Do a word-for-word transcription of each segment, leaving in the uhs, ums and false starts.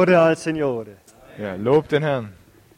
Signore al Signore. Ja, lob den Herrn.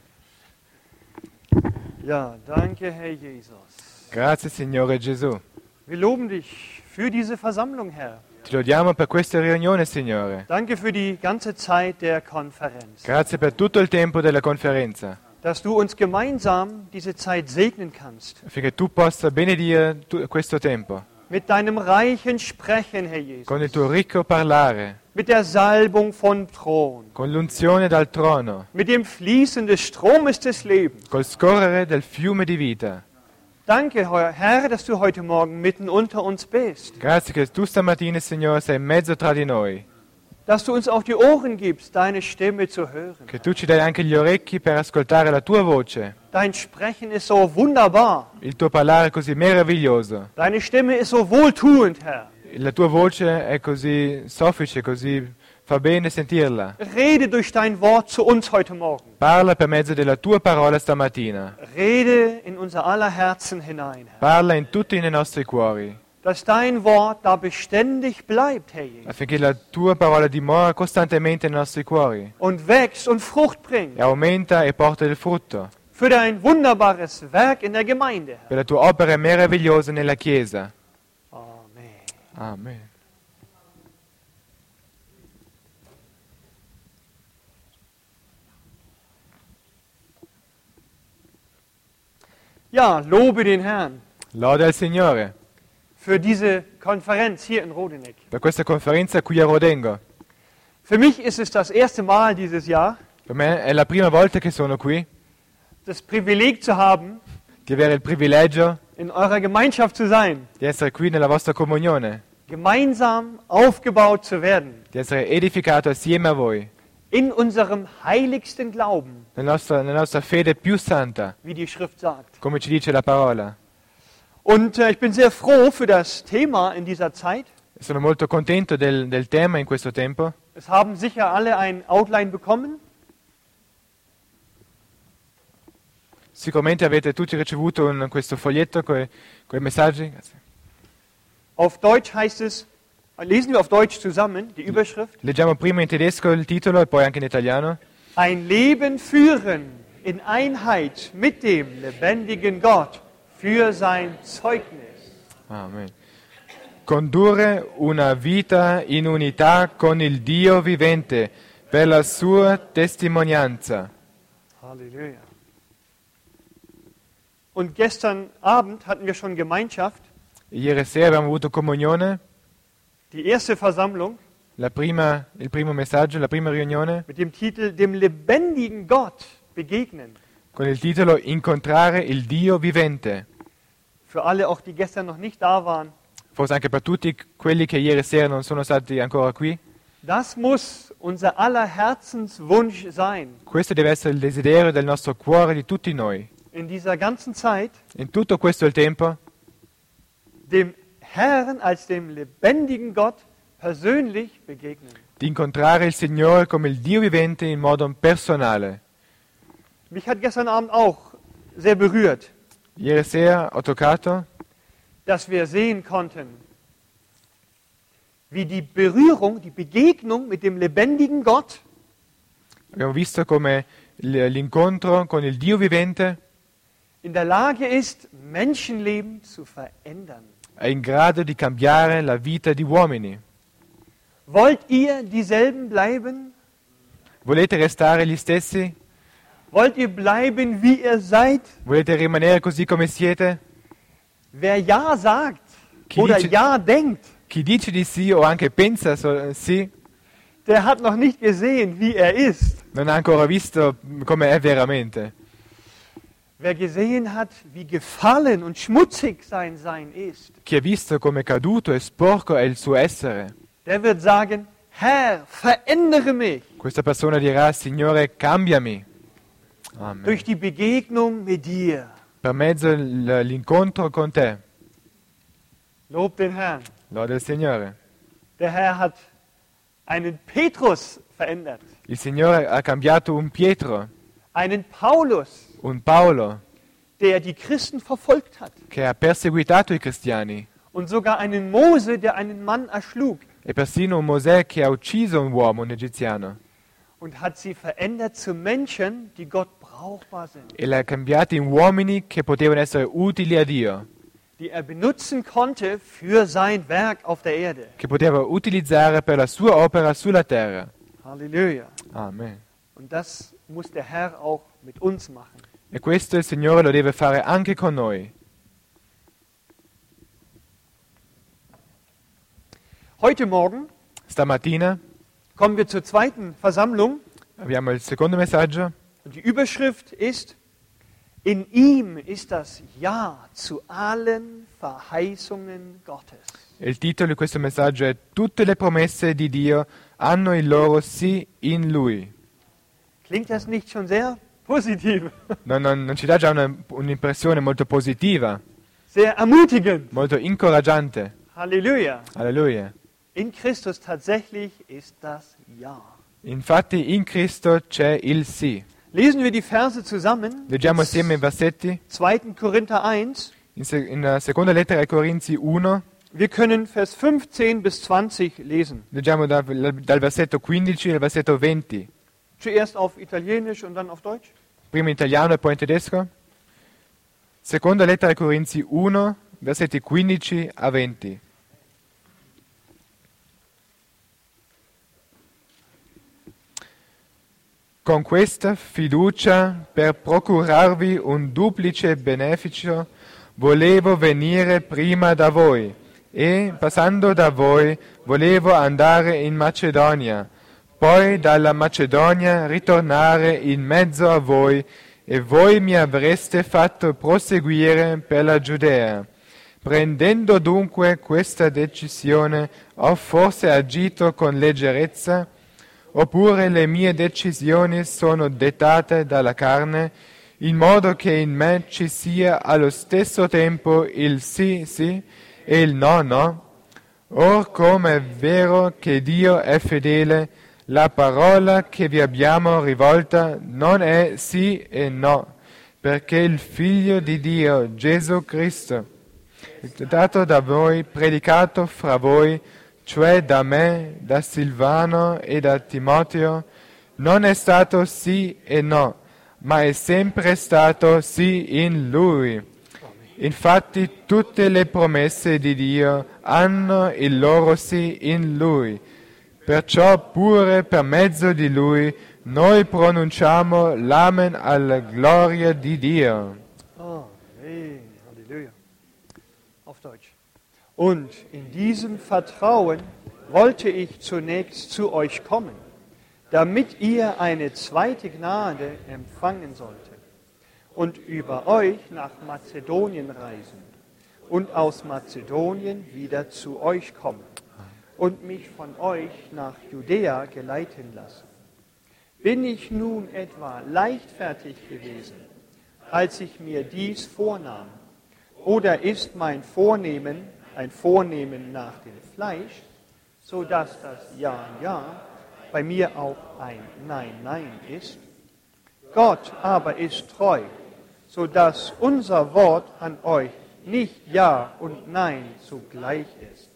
Ja, danke, Herr Jesus. Grazie Signore Gesù. Wir loben dich für diese Versammlung, Herr. Ti lodiamo per questa riunione, Signore. Danke für die ganze Zeit der Konferenz. Grazie per tutto il tempo della conferenza, Dass du uns gemeinsam diese Zeit segnen kannst. affinché tu possa benedire tu- questo tempo Mit deinem reichen Sprechen, Herr Jesus. con il tuo ricco parlare, Mit der Salbung von Thron. con l'unzione dal trono, Mit dem Fließen des Stromes des Lebens. col scorrere del fiume di vita. Danke, Herr, dass du heute Morgen mitten unter uns bist. Grazie che tu stamattina, Signore, sei in mezzo tra di noi, Dass du uns auch die Ohren gibst, deine Stimme zu hören. che tu ci dai anche gli orecchi per ascoltare la tua voce. Dein Sprechen ist so wunderbar. Il tuo parlare è così meraviglioso. Deine Stimme ist so wohltuend, Herr. La tua voce è così soffice, così fa bene sentirla. Rede durch dein Wort zu uns heute Morgen. Parla per mezzo della tua parola stamattina. Rede in unser aller Herzen hinein, Herr. Parla in tutti i nostri cuori, Dass dein Wort da beständig bleibt, Herr Jesus. affinché la tua parola dimora costantemente nei nostri cuori Und wächst und Frucht bringt. e aumenta e porta il frutto Für dein wunderbares Werk in der Gemeinde, Herr. per la tua opera meravigliosa nella Chiesa. Amen. Amen. Ja, lobe den Herrn Lode al Signore für diese Konferenz hier in Rodeneck. per questa conferenza qui a Rodengo. Für mich ist es das erste Mal dieses Jahr, Per me è la prima volta che sono qui, das Privileg zu haben, di avere il privilegio in eurer Gemeinschaft zu sein, di essere qui nella vostra comunione, gemeinsam aufgebaut zu werden, di essere edificato assieme a voi, in unserem heiligsten Glauben, nella nostra, nella nostra fede più santa, wie die Schrift sagt. come ci dice la parola. Und äh, ich bin sehr froh für das Thema in dieser Zeit. Sono molto contento del, del tema in questo tempo. Es haben sicher alle ein Outline bekommen. Sicuramente avete tutti ricevuto un- questo foglietto con i messaggi. Grazie. Auf Deutsch heißt es, lesen wir auf Deutsch zusammen die Überschrift, Leggiamo prima in tedesco il titolo e poi anche in italiano. ein Leben führen in Einheit mit dem lebendigen Gott für sein Zeugnis. Amen. Condurre una vita in unità con il Dio vivente per la sua testimonianza. Halleluja. Und gestern Abend hatten wir schon Gemeinschaft, Ieri sera abbiamo avuto comunione, die erste Versammlung la prima- il primo messaggio, la prima riunione, mit dem Titel Dem lebendigen Gott begegnen. con il titolo Incontrare il Dio vivente. Für alle auch, die gestern noch nicht da waren. Forse anche per tutti quelli che ieri sera non sono stati ancora qui. Das muss unser aller Herzenswunsch sein, Questo deve essere il desiderio del nostro cuore, di tutti noi. in dieser ganzen Zeit In tutto questo il tempo, dem Herrn als dem lebendigen Gott persönlich begegnen. di incontrare il Signore come il Dio vivente in modo personale. Mich hat gestern Abend auch sehr berührt, Ieri sera ho toccato dass wir sehen konnten, wie die Berührung, die Begegnung mit dem lebendigen Gott Abbiamo visto come l- l'incontro con il Dio vivente in der Lage ist, Menschenleben zu verändern. è in grado di cambiare la vita di uomini. Wollt ihr dieselben bleiben? Volete restare gli stessi? Wollt ihr bleiben, wie ihr seid? Volete rimanere così come siete? Wer Ja sagt Chi oder dice- Ja denkt, Chi dice di sì o anche pensa so- sì, der hat noch nicht gesehen, wie er ist. non ha ancora visto come è veramente. Wer gesehen hat, wie gefallen und schmutzig sein Sein ist, Chi ha visto come caduto e sporco è il suo essere, der wird sagen, Herr, verändere mich questa persona dirà: Signore, cambiami. Amen. durch die Begegnung mit dir. Per mezzo dell'incontro con te. Lob den Herrn. Lode il Signore. Der Herr hat einen Petrus verändert, Il Signore ha cambiato un Pietro, einen Paulus, un Paolo, der die Christen verfolgt hat, che ha perseguitato i cristiani, und sogar einen Mose, der einen Mann erschlug. e persino un Mosè che ha ucciso un uomo, un egiziano. und hat sie verändert zu Menschen, die Gott brauchbar sind, e li ha cambiati in uomini che potevano essere utili a Dio, die er benutzen konnte für sein Werk auf der Erde. che poteva utilizzare per la sua opera sulla terra. Halleluja. Amen. Und das muss der Herr auch mit uns machen. E questo il Signore lo deve fare anche con noi. Heute Morgen Stamattina kommen wir zur zweiten Versammlung abbiamo il secondo messaggio. und die Überschrift ist: In ihm ist das Ja zu allen Verheißungen Gottes. E il titolo di questo messaggio è Tutte le promesse di Dio hanno il loro sì in Lui. Klingt das nicht schon sehr positiv? Non, non- non ci dà già una- un'impressione molto positiva, Sehr ermutigend. molto incoraggiante? Halleluja. Alleluia. In Christus tatsächlich ist das Ja. Infatti in Cristo c'è il sì. Lesen wir die Verse zusammen. Leggiamo assieme i versetti zweiten Korinther eins. in, se- in la seconda lettera ai Corinzi uno. Wir können Vers fünfzehn bis zwanzig lesen. Leggiamo da- dal versetto quindici al versetto venti. Zuerst auf Italienisch und dann auf Deutsch. Prima in italiano e poi in tedesco. Seconda lettera ai Corinzi uno, versetti quindici a venti. Con questa fiducia, per procurarvi un duplice beneficio, volevo venire prima da voi e, passando da voi, volevo andare in Macedonia, poi dalla Macedonia ritornare in mezzo a voi e voi mi avreste fatto proseguire per la Giudea. Prendendo dunque questa decisione, ho forse agito con leggerezza? Oppure le mie decisioni sono dettate dalla carne, in modo che in me ci sia allo stesso tempo il sì sì e il no no? Or come è vero che Dio è fedele, la parola che vi abbiamo rivolta non è sì e no, perché il Figlio di Dio, Gesù Cristo, dato da voi, predicato fra voi, cioè da me, da Silvano e da Timoteo, non è stato sì e no, ma è sempre stato sì in Lui. Infatti tutte le promesse di Dio hanno il loro sì in Lui. Perciò pure per mezzo di Lui noi pronunciamo l'Amen alla gloria di Dio. Amen. Halleluja. Auf Deutsch. Und in diesem Vertrauen wollte ich zunächst zu euch kommen, damit ihr eine zweite Gnade empfangen solltet und über euch nach Mazedonien reisen und aus Mazedonien wieder zu euch kommen und mich von euch nach Judäa geleiten lassen. Bin ich nun etwa leichtfertig gewesen, als ich mir dies vornahm, oder ist mein Vornehmen ein Vornehmen nach dem Fleisch, so dass das Ja, Ja bei mir auch ein Nein, Nein ist? Gott aber ist treu, so dass unser Wort an euch nicht Ja und Nein zugleich ist.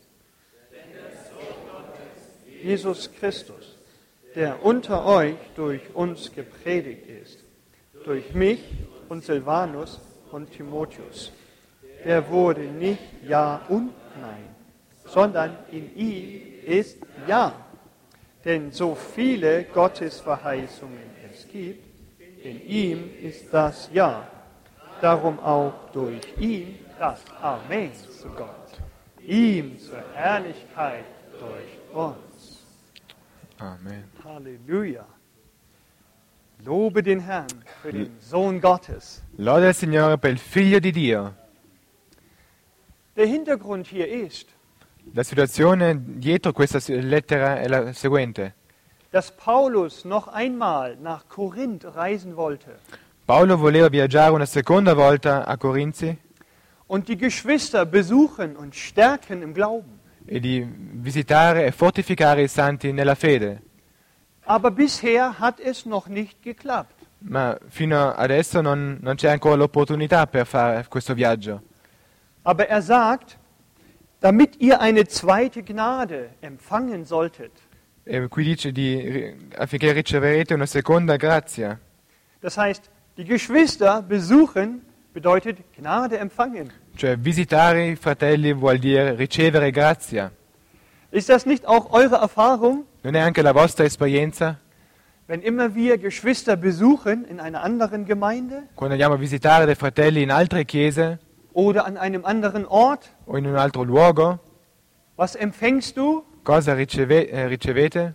Jesus Christus, der unter euch durch uns gepredigt ist, durch mich und Silvanus und Timotheus, der wurde nicht Ja und Nein, sondern in ihm ist Ja. Denn so viele Gottesverheißungen es gibt, in ihm ist das Ja. Darum auch durch ihn das Amen zu Gott. Ihm zur Herrlichkeit durch uns. Amen. Halleluja. Lobe den Herrn für den Sohn Gottes. Lode il Signore per il Figlio di Dio. Der Hintergrund hier ist, La situazione dietro questa lettera è la seguente. dass Paulus noch einmal nach Korinth reisen wollte Paolo voleva viaggiare una seconda volta a Corinzi und die Geschwister besuchen und stärken im Glauben. e di visitare e fortificare i santi nella fede. Aber bisher hat es noch nicht geklappt. Ma fino adesso non, non c'è ancora l'opportunità per fare questo viaggio. Aber er sagt, damit ihr eine zweite Gnade empfangen solltet, E qui dice di, affinché riceverete una seconda grazia. Das heißt, die Geschwister besuchen bedeutet Gnade empfangen. Cioè visitare i fratelli vuol dire ricevere grazia. Ist das nicht auch eure Erfahrung? Non è anche la vostra esperienza? Wenn immer wir Geschwister besuchen in einer anderen Gemeinde Quando andiamo a visitare dei fratelli in altre chiese oder an einem anderen Ort, o in un altro luogo, was empfängst du? cosa riceve- eh, ricevete?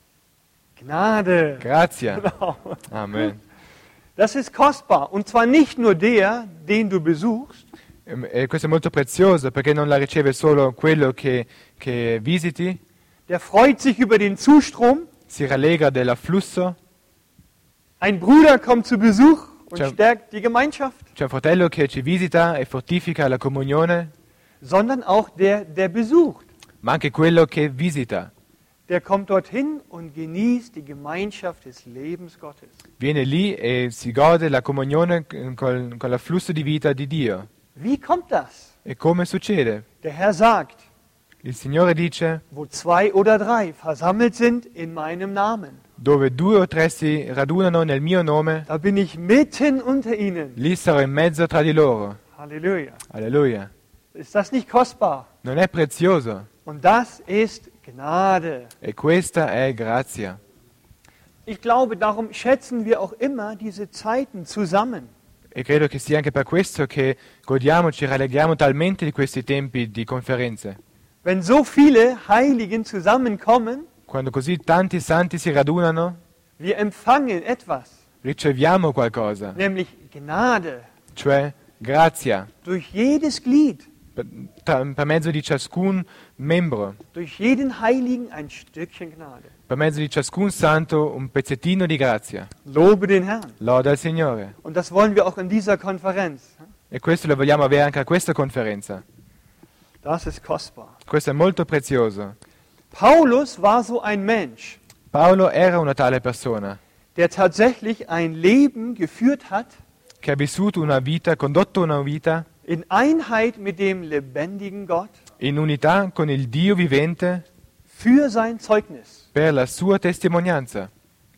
Gnade. Grazia. Genau. Amen. Das ist kostbar. Und zwar nicht nur der, den du besuchst, E e questo è molto prezioso perché non la riceve solo quello che, che visiti, der freut sich über den Zustrom. si rallegra dell'afflusso. Ein Bruder kommt zu Besuch und Ciao. stärkt die Gemeinschaft, C'è un fratello che ci visita e fortifica la comunione, sondern auch der, der besucht. ma anche quello che visita. Der kommt dorthin und genießt die Gemeinschaft des Lebens Gottes. Viene lì e si gode la comunione con, con l'afflusso di vita di Dio. Wie kommt das? E come succede? Der Herr sagt, Il Signore dice, wo zwei oder drei versammelt sind in meinem Namen, dove due o tre si radunano nel mio nome, da bin ich mitten unter ihnen. lì sarò in mezzo tra di loro. Halleluja. Alleluia. Ist das nicht kostbar? Non è prezioso? Und das ist Gnade. E questa è grazia. Ich glaube, darum schätzen wir auch immer diese Zeiten zusammen. E credo che sia anche per questo che godiamo, ci rallegriamo talmente di questi tempi di conferenze. Wenn so viele Heiligen zusammenkommen, Quando così tanti santi si radunano, wir empfangen etwas, riceviamo qualcosa, nämlich Gnade cioè grazia, durch jedes Glied, per, tra- per mezzo di ciascun membro, durch jeden Heiligen ein Stückchen Gnade. per mezzo di ciascun santo un pezzettino di grazia. Lobe den Herrn. Loda al Signore. Und das wollen wir auch in dieser Konferenz. E questo lo vogliamo avere anche a questa conferenza. Das ist kostbar. Questo è molto prezioso. Paulus war so ein Mensch, Paolo era una tale persona der tatsächlich ein Leben geführt hat che ha vissuto una vita, condotto una vita in Einheit mit dem lebendigen Gott in unità con il Dio vivente für sein Zeugnis. per la sua testimonianza.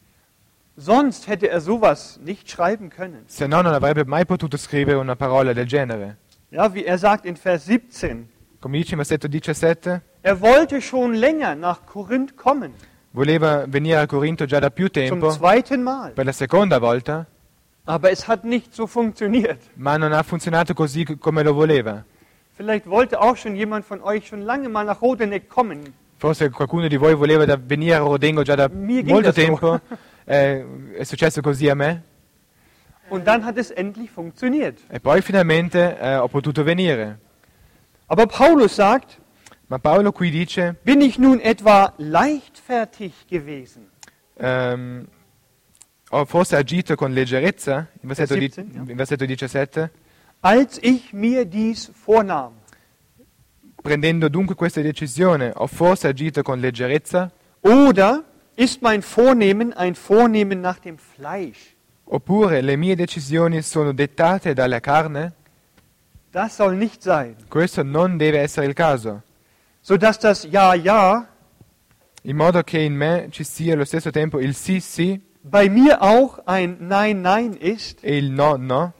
Sonst hätte er sowas nicht schreiben können. Se no non avrebbe mai potuto scrivere una parola del genere. Ja, wie er sagt in Vers siebzehn, Come dice in versetto diciassette, er wollte schon länger nach Korinth kommen, voleva venire a Corinto già da più zum tempo, zweiten Mal. per la seconda volta, Aber es hat nicht so funktioniert. ma non ha funzionato così come lo voleva. Vielleicht wollte auch schon jemand von euch schon lange mal nach Rodeneck kommen. Forse qualcuno di voi voleva da- venire a Rodengo già da Mi ging molto das so. tempo, eh, è successo così a me, Und dann hat es endlich funktioniert. e poi finalmente eh, ho potuto venire. Aber Paulus sagt, Ma Paolo qui dice, bin ich nun etwa leichtfertig gewesen? ehm, ho forse agito con leggerezza, in versetto, di- siebzehn, ja. in versetto diciassette, Als ich mir dies vornahm. prendendo dunque questa decisione, ho forse agito con leggerezza, Oder ist mein Vornehmen ein Vornehmen nach dem Fleisch? oppure le mie decisioni sono dettate dalla carne? Das soll nicht sein. Questo non deve essere il caso, Sodass das Ja, ja in modo che in me ci sia allo stesso tempo il sì sì bei mir auch ein Nein, Nein ist. e il no no.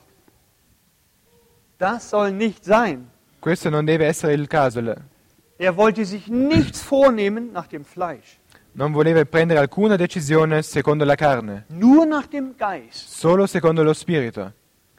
Das soll nicht sein. Questo non deve essere il caso. Er wollte sich nichts vornehmen nach dem Fleisch, Non voleva prendere alcuna decisione secondo la carne, nur nach dem Geist. solo secondo lo spirito.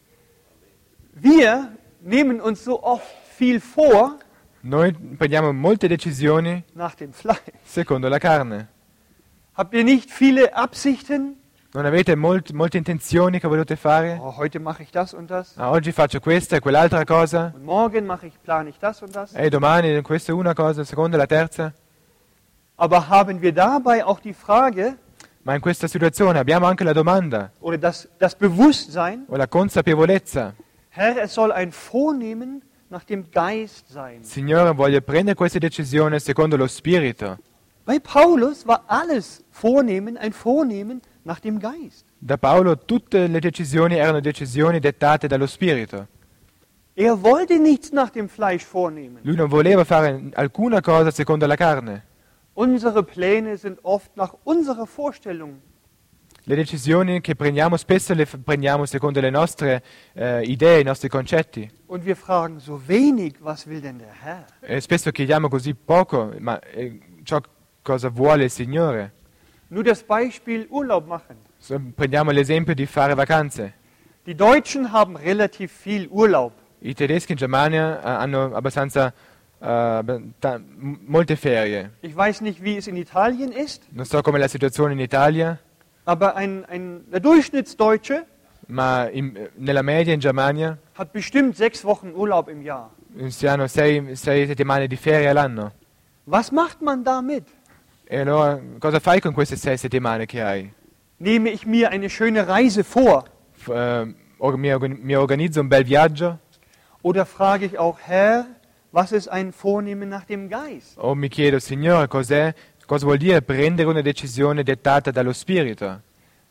Wir nehmen uns so oft viel vor Noi prendiamo molte decisioni nach dem Fleisch. secondo la carne. Habt ihr nicht viele Absichten? Non avete molt- molte intenzioni che volete fare? Oh, heute mache ich das und das. Ah, oggi faccio questa e quell'altra cosa, Und morgen mache ich, plane ich das und das. e domani questa è una cosa, seconda la terza. Aber haben wir dabei auch die Frage Ma in questa situazione abbiamo anche la domanda oder das, das Bewusstsein, o la consapevolezza. Herr, es soll ein Vornehmen nach dem Geist sein. Signore, voglio prendere questa decisione secondo lo spirito. Bei Paulus war alles Vornehmen ein Vornehmen nach dem Geist. Da Paolo tutte le decisioni erano decisioni dettate dallo spirito. Er wollte nichts nach dem Fleisch vornehmen. Lui non voleva fare alcuna cosa secondo la carne. Unsere Pläne sind oft nach unserer Vorstellung. Le decisioni che prendiamo spesso le f- prendiamo secondo le nostre eh, idee, i nostri concetti. Und wir fragen so wenig, was will denn der Herr? E spesso chiediamo così poco, ma eh, ciò cosa vuole il Signore. Nur das Beispiel Urlaub machen. So, prendiamo l'esempio di fare vacanze. Die Deutschen haben relativ viel Urlaub. I tedeschi in Germania eh, hanno abbastanza eh, ta- m- molte ferie. Ich weiß nicht, wie es in Italien ist, Non so come la situazione in Italia, aber ein, ein, der Durchschnittsdeutsche ma in- nella media in Germania hat bestimmt sechs Wochen Urlaub im Jahr. si hanno sei, sei settimane di ferie all'anno. Was macht man damit? E allora cosa fai con queste sei settimane che hai? Nehme ich mir eine schöne Reise vor? F- eh, or- mi, organ- mi organizzo un bel viaggio Oder frage ich auch, Herr, was ist ein Vornehmen nach dem Geist? o mi chiedo, Signore, cos'è, cosa vuol dire prendere una decisione dettata dallo Spirito?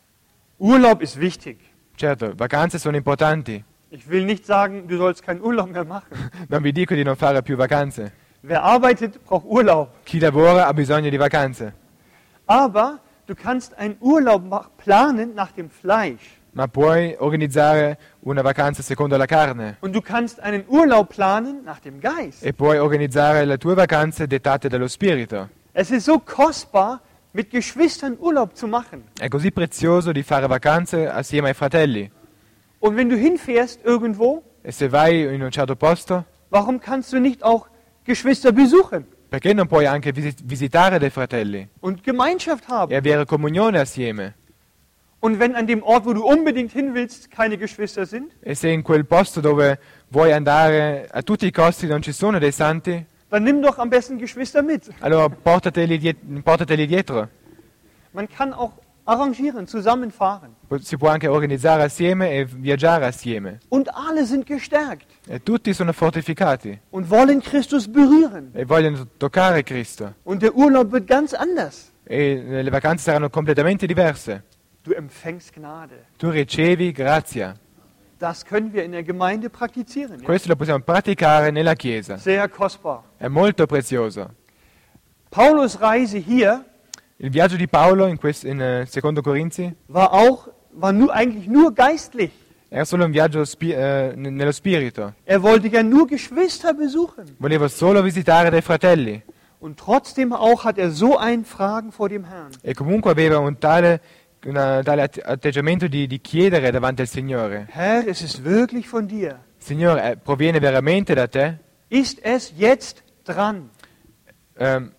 Urlaub ist wichtig. Certo, vacanze sono importanti. Ich will nicht sagen, du sollst keinen Urlaub mehr machen. Non vi dico di non fare più vacanze. Wer arbeitet, braucht Urlaub. Chi lavora ha bisogno di vacanze. Aber du kannst einen Urlaub mach- planen nach dem Fleisch. Ma puoi organizzare una vacanza secondo la carne Und du kannst einen Urlaub planen nach dem Geist. e puoi organizzare le tue vacanze dettate dallo Spirito. Es ist so kostbar, mit Geschwistern Urlaub zu machen. È così prezioso di fare vacanze assieme ai fratelli. Und wenn du hinfährst irgendwo, E se vai in un certo posto, warum kannst du nicht auch Geschwister besuchen perché non puoi anche visi- visitare dei fratelli und Gemeinschaft e haben? avere comunione assieme? Und wenn an dem Ort, wo du unbedingt hin willst, keine Geschwister sind, E se in quel posto dove vuoi andare a tutti i costi non ci sono dei santi, dann nimm doch am besten Geschwister mit. allora portateli, die- portateli dietro. Man kann auch arrangieren, zusammenfahren. Si può anche organizzare assieme e viaggiare assieme. Und alle sind gestärkt E tutti sono fortificati und wollen Christus berühren. e vogliono toccare Cristo. Und der Urlaub wird ganz anders. E le vacanze saranno completamente diverse. Du empfängst Gnade. Tu ricevi grazia. Das können wir in der Gemeinde praktizieren. Ja? Questo lo possiamo praticare nella Chiesa. Sehr kostbar. È molto prezioso. Paulus' Reise hier Il viaggio di Paolo in, quest- in eh, Secondo Corinzi war auch, war nur, eigentlich nur geistlich. era solo un viaggio spi- eh, n- nello spirito. Er wollte ja nur Geschwister besuchen. Volevo solo visitare dei fratelli Und trotzdem auch hat er so ein Fragen vor dem Herrn. e comunque aveva un tale, una- tale att- atteggiamento di, di chiedere davanti al Signore. Herr, ist es wirklich von dir? Signore, eh, proviene veramente da te? Ist es jetzt dran? Ehm,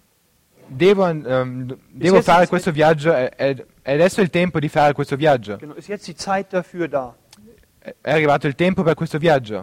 devo, ehm, devo jetzt fare il- questo viaggio, è, è- è adesso il tempo di fare questo viaggio. Genau, ist jetzt die Zeit dafür da? È è arrivato il tempo per questo viaggio.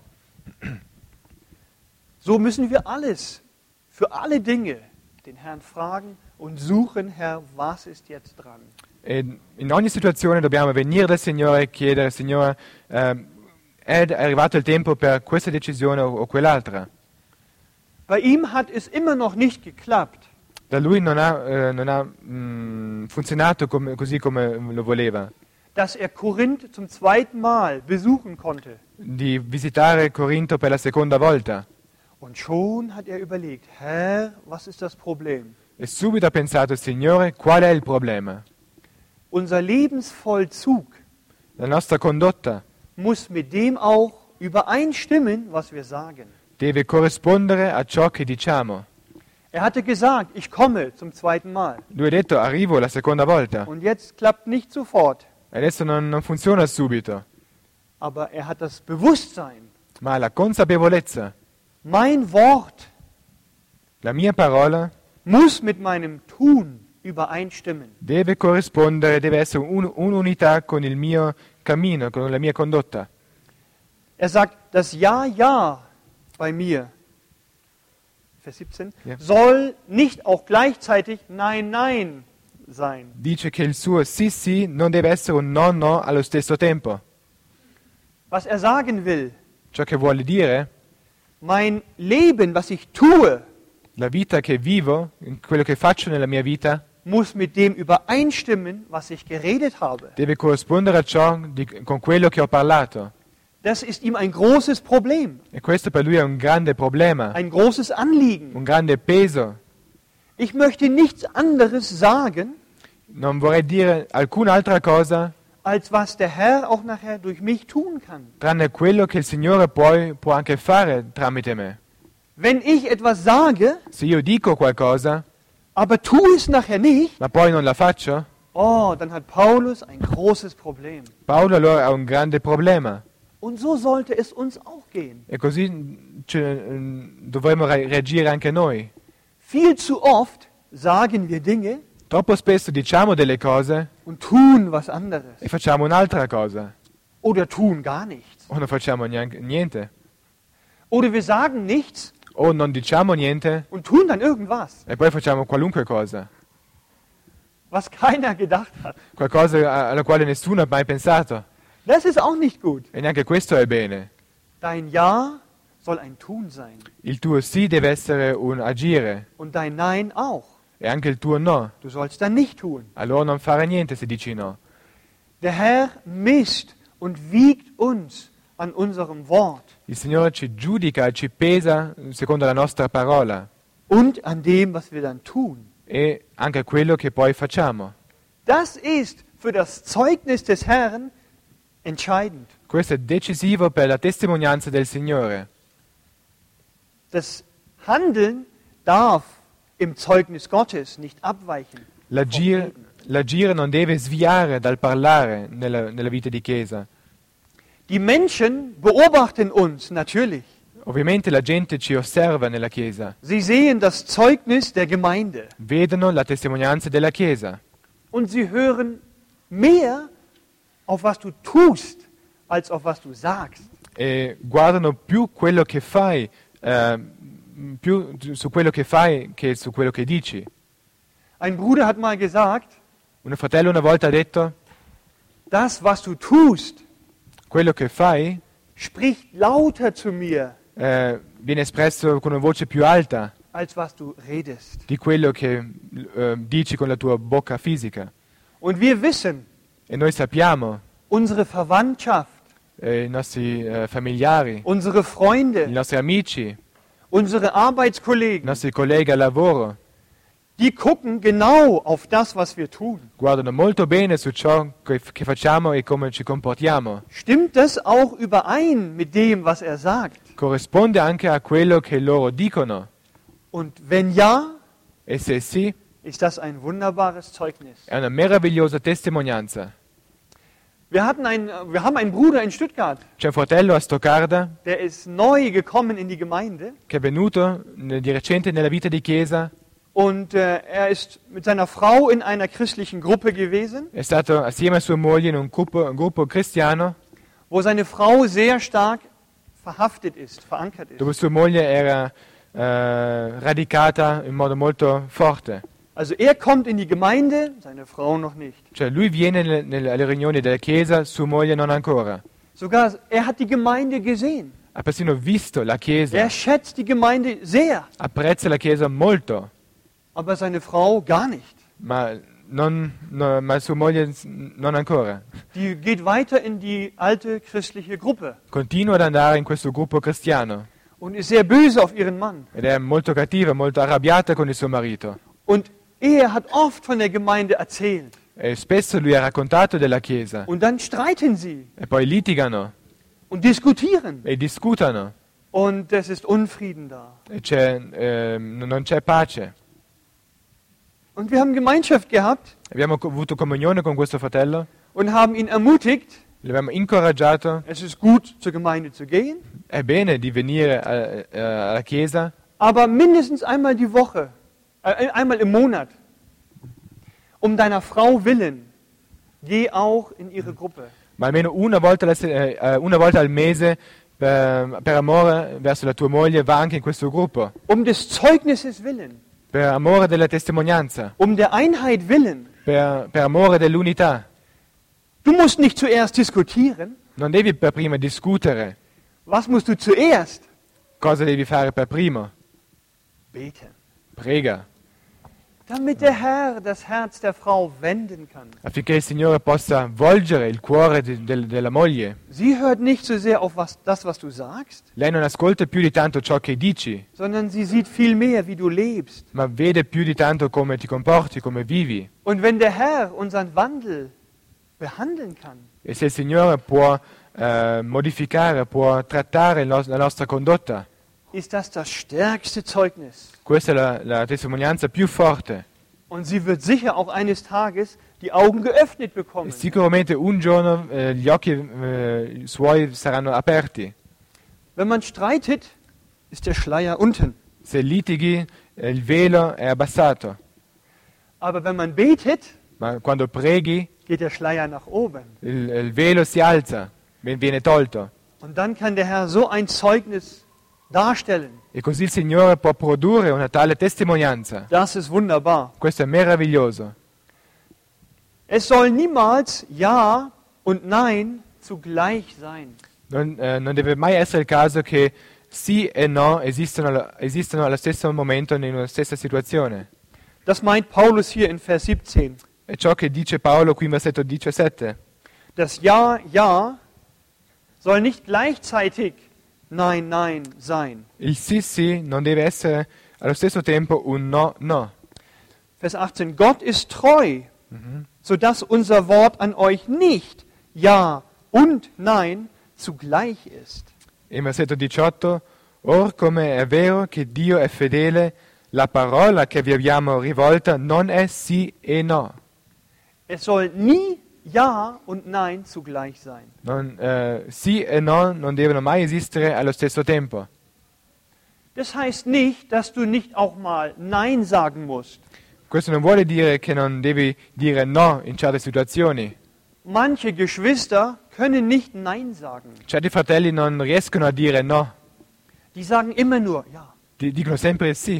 So müssen wir alles, für alle Dinge, den Herrn fragen und suchen, Herr, was ist jetzt dran? E in ogni situazione dobbiamo venire dal Signore e chiedere, Signore, ehm, è arrivato il tempo per questa decisione o, o quell'altra. Bei ihm hat es immer noch nicht geklappt, Da lui non ha, eh, non ha mm, funzionato come- così come lo voleva, dass er Korinth zum zweiten Mal besuchen konnte. di visitare Corinto per la seconda volta. Und schon hat er überlegt, Herr, was ist das Problem? E subito ha pensato, Signore, qual è il problema? Unser Lebensvollzug La nostra condotta muss mit dem auch übereinstimmen, was wir sagen. deve corrispondere a ciò che diciamo. Er hatte gesagt, ich komme zum zweiten Mal. Lui ha detto, arrivo la seconda volta. Und jetzt klappt nicht sofort. E adesso non, non funziona subito, Aber er hat das Bewusstsein. ma la consapevolezza, Mein Wort la mia parola muss mit meinem Tun übereinstimmen. deve corrispondere, deve essere un- un'unità con il mio cammino, con la mia condotta. Er sagt, das Ja, Ja bei mir, Vers siebzehn, Ja. soll nicht auch gleichzeitig Nein, Nein sein. Dice che il suo sì sì non deve essere un no no allo stesso tempo. Was er sagen will, Ciò che vuole dire, mein Leben, was ich tue, la vita che vivo, quello che faccio nella mia vita, muss mit dem übereinstimmen, was ich geredet habe. deve corrispondere a ciò di- con quello che ho parlato. Das ist ihm ein großes Problem, E questo per lui è un grande problema, ein großes Anliegen. un grande peso. Ich möchte nichts anderes sagen, Non vorrei dire alcun'altra cosa als was der Herr auch nachher durch mich tun kann. tranne quello che il Signore poi può anche fare tramite me. Wenn ich etwas sage, Se io dico qualcosa, aber tue es nachher nicht, ma poi non la faccio, oh, dann hat Paulus ein großes Problem. Paolo allora ha un grande problema. Und so sollte es uns auch gehen. E così ce- mm, dovremmo re- reagire anche noi. Viel zu oft sagen wir Dinge Troppo spesso diciamo delle cose und tun was anderes. e facciamo un'altra cosa, Oder tun gar nichts. o non facciamo neanche niente, Oder wir sagen nichts o non diciamo niente und tun dann irgendwas, e poi facciamo qualunque cosa, was keiner gedacht hat. qualcosa a- alla quale nessuno ha mai pensato. Das ist auch nicht gut. E neanche questo è bene. Dein Ja soll ein Tun sein Il tuo sì deve essere un agire und dein Nein auch. e anche il tuo no. Du sollst dann nicht tun. Allora non fare niente se dici no. Der Herr misst und wiegt uns an unserem Wort Il Signore ci giudica e ci pesa secondo la nostra parola und an dem, was wir dann tun. e anche quello che poi facciamo. Das ist für das Zeugnis des Herrn entscheidend. Questo è decisivo per la testimonianza del Signore. Das Handeln darf im Zeugnis Gottes nicht abweichen. vom L'agire, Reden. l'agire non deve sviare dal parlare nella, nella vita di Chiesa. Die Menschen beobachten uns natürlich. Ovviamente la gente ci osserva nella Chiesa, Sie sehen das Zeugnis der Gemeinde vedono la testimonianza della Chiesa und sie hören mehr auf was du tust, als auf was du sagst. e guardano più quello che fai, eh, più su quello che fai che su quello che dici. Ein Bruder hat mal gesagt, Un fratello una volta ha detto, das, was du tust, quello che fai spricht lauter zu mir, eh, viene espresso con una voce più alta als was du redest. di quello che eh, dici con la tua bocca fisica. Und wir wissen, E noi sappiamo, unsere Verwandtschaft, eh, i nostri eh, familiari, unsere i Freunde, nostri amici, unsere i Arbeitskollegen, nostri colleghi al lavoro, die gucken genau auf das, was wir tun. guardano molto bene su ciò che, che facciamo e come ci comportiamo. Stimmt das auch überein mit dem, was er sagt? Corrisponde anche a quello che loro dicono? Und wenn ja, E se sì, ist das ein wunderbares Zeugnis. è una meravigliosa testimonianza. Wir, hatten einen, wir haben einen Bruder in Stuttgart, C'è un fratello a Stoccarda der ist neu gekommen in die Gemeinde che è venuto eh, di recente nella vita di chiesa, und äh, er ist mit seiner Frau in einer christlichen Gruppe gewesen, è stato assieme a sua moglie in un gruppo, un gruppo cristiano wo seine Frau sehr stark verhaftet ist, verankert ist. dove sua moglie era eh, radicata in modo molto forte. Also er kommt in die Gemeinde, seine Frau noch nicht. Cioè lui viene nelle, nelle- alle riunioni della chiesa, sua moglie non ancora. Sogar er hat die Gemeinde gesehen. Ha persino visto la chiesa, Er schätzt die Gemeinde sehr, apprezza la chiesa molto, aber seine Frau gar nicht. ma, non, no- ma sua moglie s- non ancora. Die geht weiter in die alte christliche Gruppe Continua ad andare in questo gruppo cristiano und ist sehr böse auf ihren Mann. ed è molto cattiva, molto arrabbiata con il suo marito. Und er hat oft von der Gemeinde erzählt. E spesso lui ha raccontato della chiesa Und dann streiten sie e poi litigano und diskutieren. e discutono Und es ist Unfrieden da. e c'è, ehm, non c'è pace. Und wir haben Gemeinschaft gehabt Abbiamo co- avuto comunione con questo fratello, und haben ihn ermutigt, l'abbiamo incoraggiato, es ist gut, zur Gemeinde zu gehen, è bene di venire a- a- alla chiesa, aber mindestens einmal die Woche, äh, einmal im Monat, um deiner Frau willen, geh auch in ihre Gruppe. ma almeno una volta, alla se- eh, una volta al mese per, per amore verso la tua moglie va anche in questo gruppo, Um des Zeugnisses willen, per amore della testimonianza, um der Einheit willen. per, per amore dell'unità. Du musst nicht zuerst diskutieren. Non devi per prima discutere, Was musst du zuerst? cosa devi fare per primo? Beten. Prega. damit der Herr das Herz der Frau wenden kann. affinché il Signore possa volgere il cuore de- del- della moglie. Sie hört nicht so sehr auf was, das, was du sagst, Lei non ascolta più di tanto ciò che dici, sondern sie sieht viel mehr, wie du lebst. ma vede più di tanto come ti comporti, come vivi. Und wenn der Herr unseren Wandel behandeln kann, E se il Signore può eh, modificare, può trattare il nos- la nostra condotta, ist das das stärkste Zeugnis. questa è la, la testimonianza più forte. Und sie wird sicher auch eines Tages die Augen geöffnet E bekommen. sicuramente un giorno eh, gli occhi eh, suoi saranno aperti. Wenn man streitet, ist der Schleier unten. Se litighi, eh, il velo è abbassato, Aber wenn man betet, ma quando preghi, geht der Schleier nach oben. il, il velo si alza, ven- viene tolto. Und dann kann der Herr so ein Zeugnis darstellen. E così il Signore può produrre una tale testimonianza. Das ist wunderbar. Questo è meraviglioso. Es soll niemals Ja und Nein zugleich sein. Non, eh, non deve mai essere il caso che sì e no esistano, allo- esistano allo stesso momento in una stessa situazione. Das meint Paulus hier in Vers siebzehn. È ciò che dice Paolo qui in versetto diciassette. Das Ja, Ja soll nicht gleichzeitig Nein, Nein sein. Il sì sì non deve essere allo stesso tempo un no no. Vers achtzehn. Gott ist treu, sodass unser Wort an euch nicht Ja und Nein zugleich ist. E in versetto diciotto, or come è vero che Dio è fedele, la parola che vi abbiamo rivolta non è sì e no. Es soll nie Ja und Nein zugleich sein. Non, eh, sì e no non devono mai esistere allo stesso tempo. Das heißt nicht, dass du nicht auch mal Nein sagen musst. Questo non vuole dire che non devi dire no in certe situazioni. Manche Geschwister können nicht Nein sagen. Certi fratelli non riescono a dire no, Die sagen immer nur Ja. di- dicono sempre sì,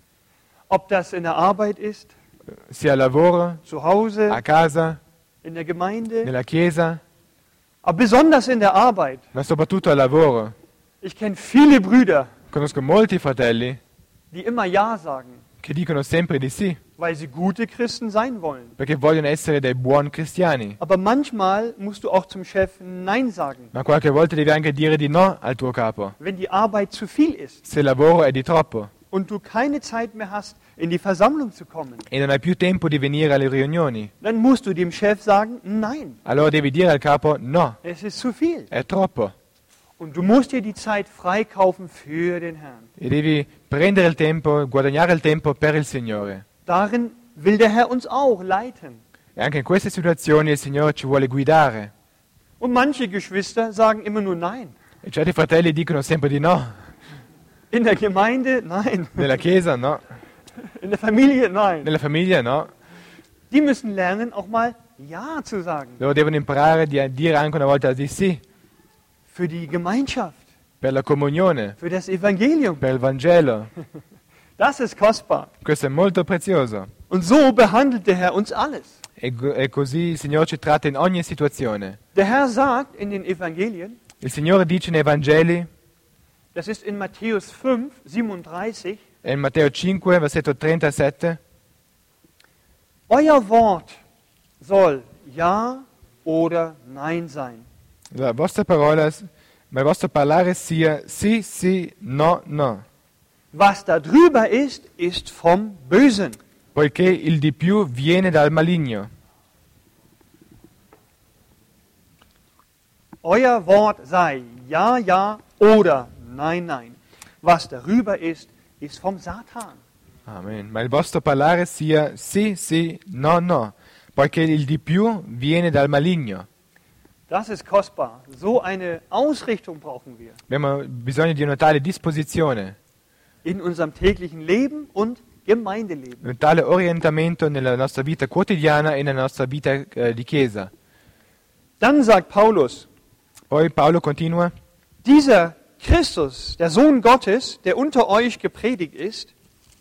Ob das in der Arbeit ist, sia al lavoro, zu Hause, a casa, in der Gemeinde, nella chiesa, aber besonders in der Arbeit. ma soprattutto al lavoro. Ich kenne viele Brüder, Conosco molti fratelli die immer Ja sagen, che dicono sempre di sì, weil sie gute Christen sein wollen. perché vogliono essere dei buoni cristiani. Aber manchmal musst du auch zum Chef Nein sagen, Ma qualche volta devi anche dire di no al tuo capo, wenn die Arbeit zu viel ist se il lavoro è di troppo und du keine Zeit mehr hast, in die Versammlung zu kommen. e non hai più tempo di venire alle riunioni. Dann musst du dem Chef sagen, nein, Allora devi dire al capo no, es ist zu viel. è troppo. Und du musst dir die Zeit freikaufen für den Herrn. E devi prendere il tempo, guadagnare il tempo per il Signore. Darin will der Herr uns auch leiten. E anche in queste situazioni il Signore ci vuole guidare. Und manche Geschwister sagen immer nur nein. E certi fratelli dicono sempre di no. In der Gemeinde nein. Nella chiesa no, In der Familie nein. nella famiglia no. Die müssen lernen, auch mal Ja zu sagen. Loro devono imparare a dire anche una volta di sì, Für die Gemeinschaft, per la comunione, für das Evangelium. per il Vangelo. Das ist kostbar. Questo è molto prezioso. Und so behandelt der Herr uns alles. E, go- e così il Signore ci tratta in ogni situazione. Der Herr sagt in den Evangelien, Il Signore dice nei Vangeli, das ist in Matthäus fünf, siebenunddreißig, e in Matteo cinque, versetto trentasette, euer Wort soll Ja oder Nein sein. la vostra parola, ma il vostro parlare sia sì, sì, no, no, Was da drüber ist, ist vom Bösen. poiché il di più viene dal maligno. Euer Wort sei Ja, Ja oder Nein, Nein. Was darüber ist, ist vom Satan. Amen. Ma il vostro parlare sia sì, sì, no, no, poiché il di più viene dal maligno. Das ist kostbar. So eine Ausrichtung brauchen wir Abbiamo bisogno di una tale disposizione, in unserem täglichen Leben und Gemeindeleben. un tale orientamento nella nostra vita quotidiana e nella nostra vita eh, di chiesa. Dann sagt Paulus, Poi Paolo continua, dieser Christus, der Sohn Gottes, der unter euch gepredigt ist,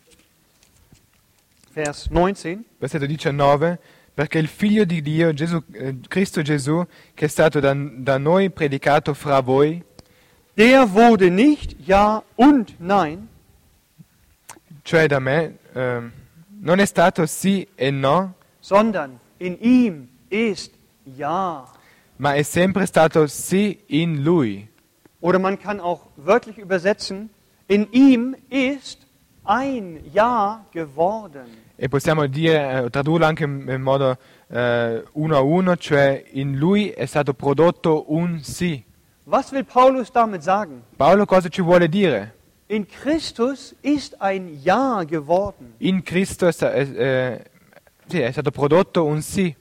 Vers neunzehn, versetto diciannove, perché il figlio di Dio, Gesù, eh, Cristo Gesù, che è stato da, da noi predicato fra voi, der wurde nicht Ja und Nein, cioè da me, ehm, non è stato sì e no, sondern in ihm ist Ja. ma è sempre stato sì in Lui. Oder man kann auch wörtlich übersetzen, in ihm ist ein Ja geworden. E possiamo dire, eh, tradurlo anche in in modo eh, uno a uno, cioè in Lui è stato prodotto un sì. Was will Paulus damit sagen? Paolo cosa ci vuole dire? In Christus ist ein Ja geworden. In Cristo è, sta- è- è- sì, è stato prodotto un sì.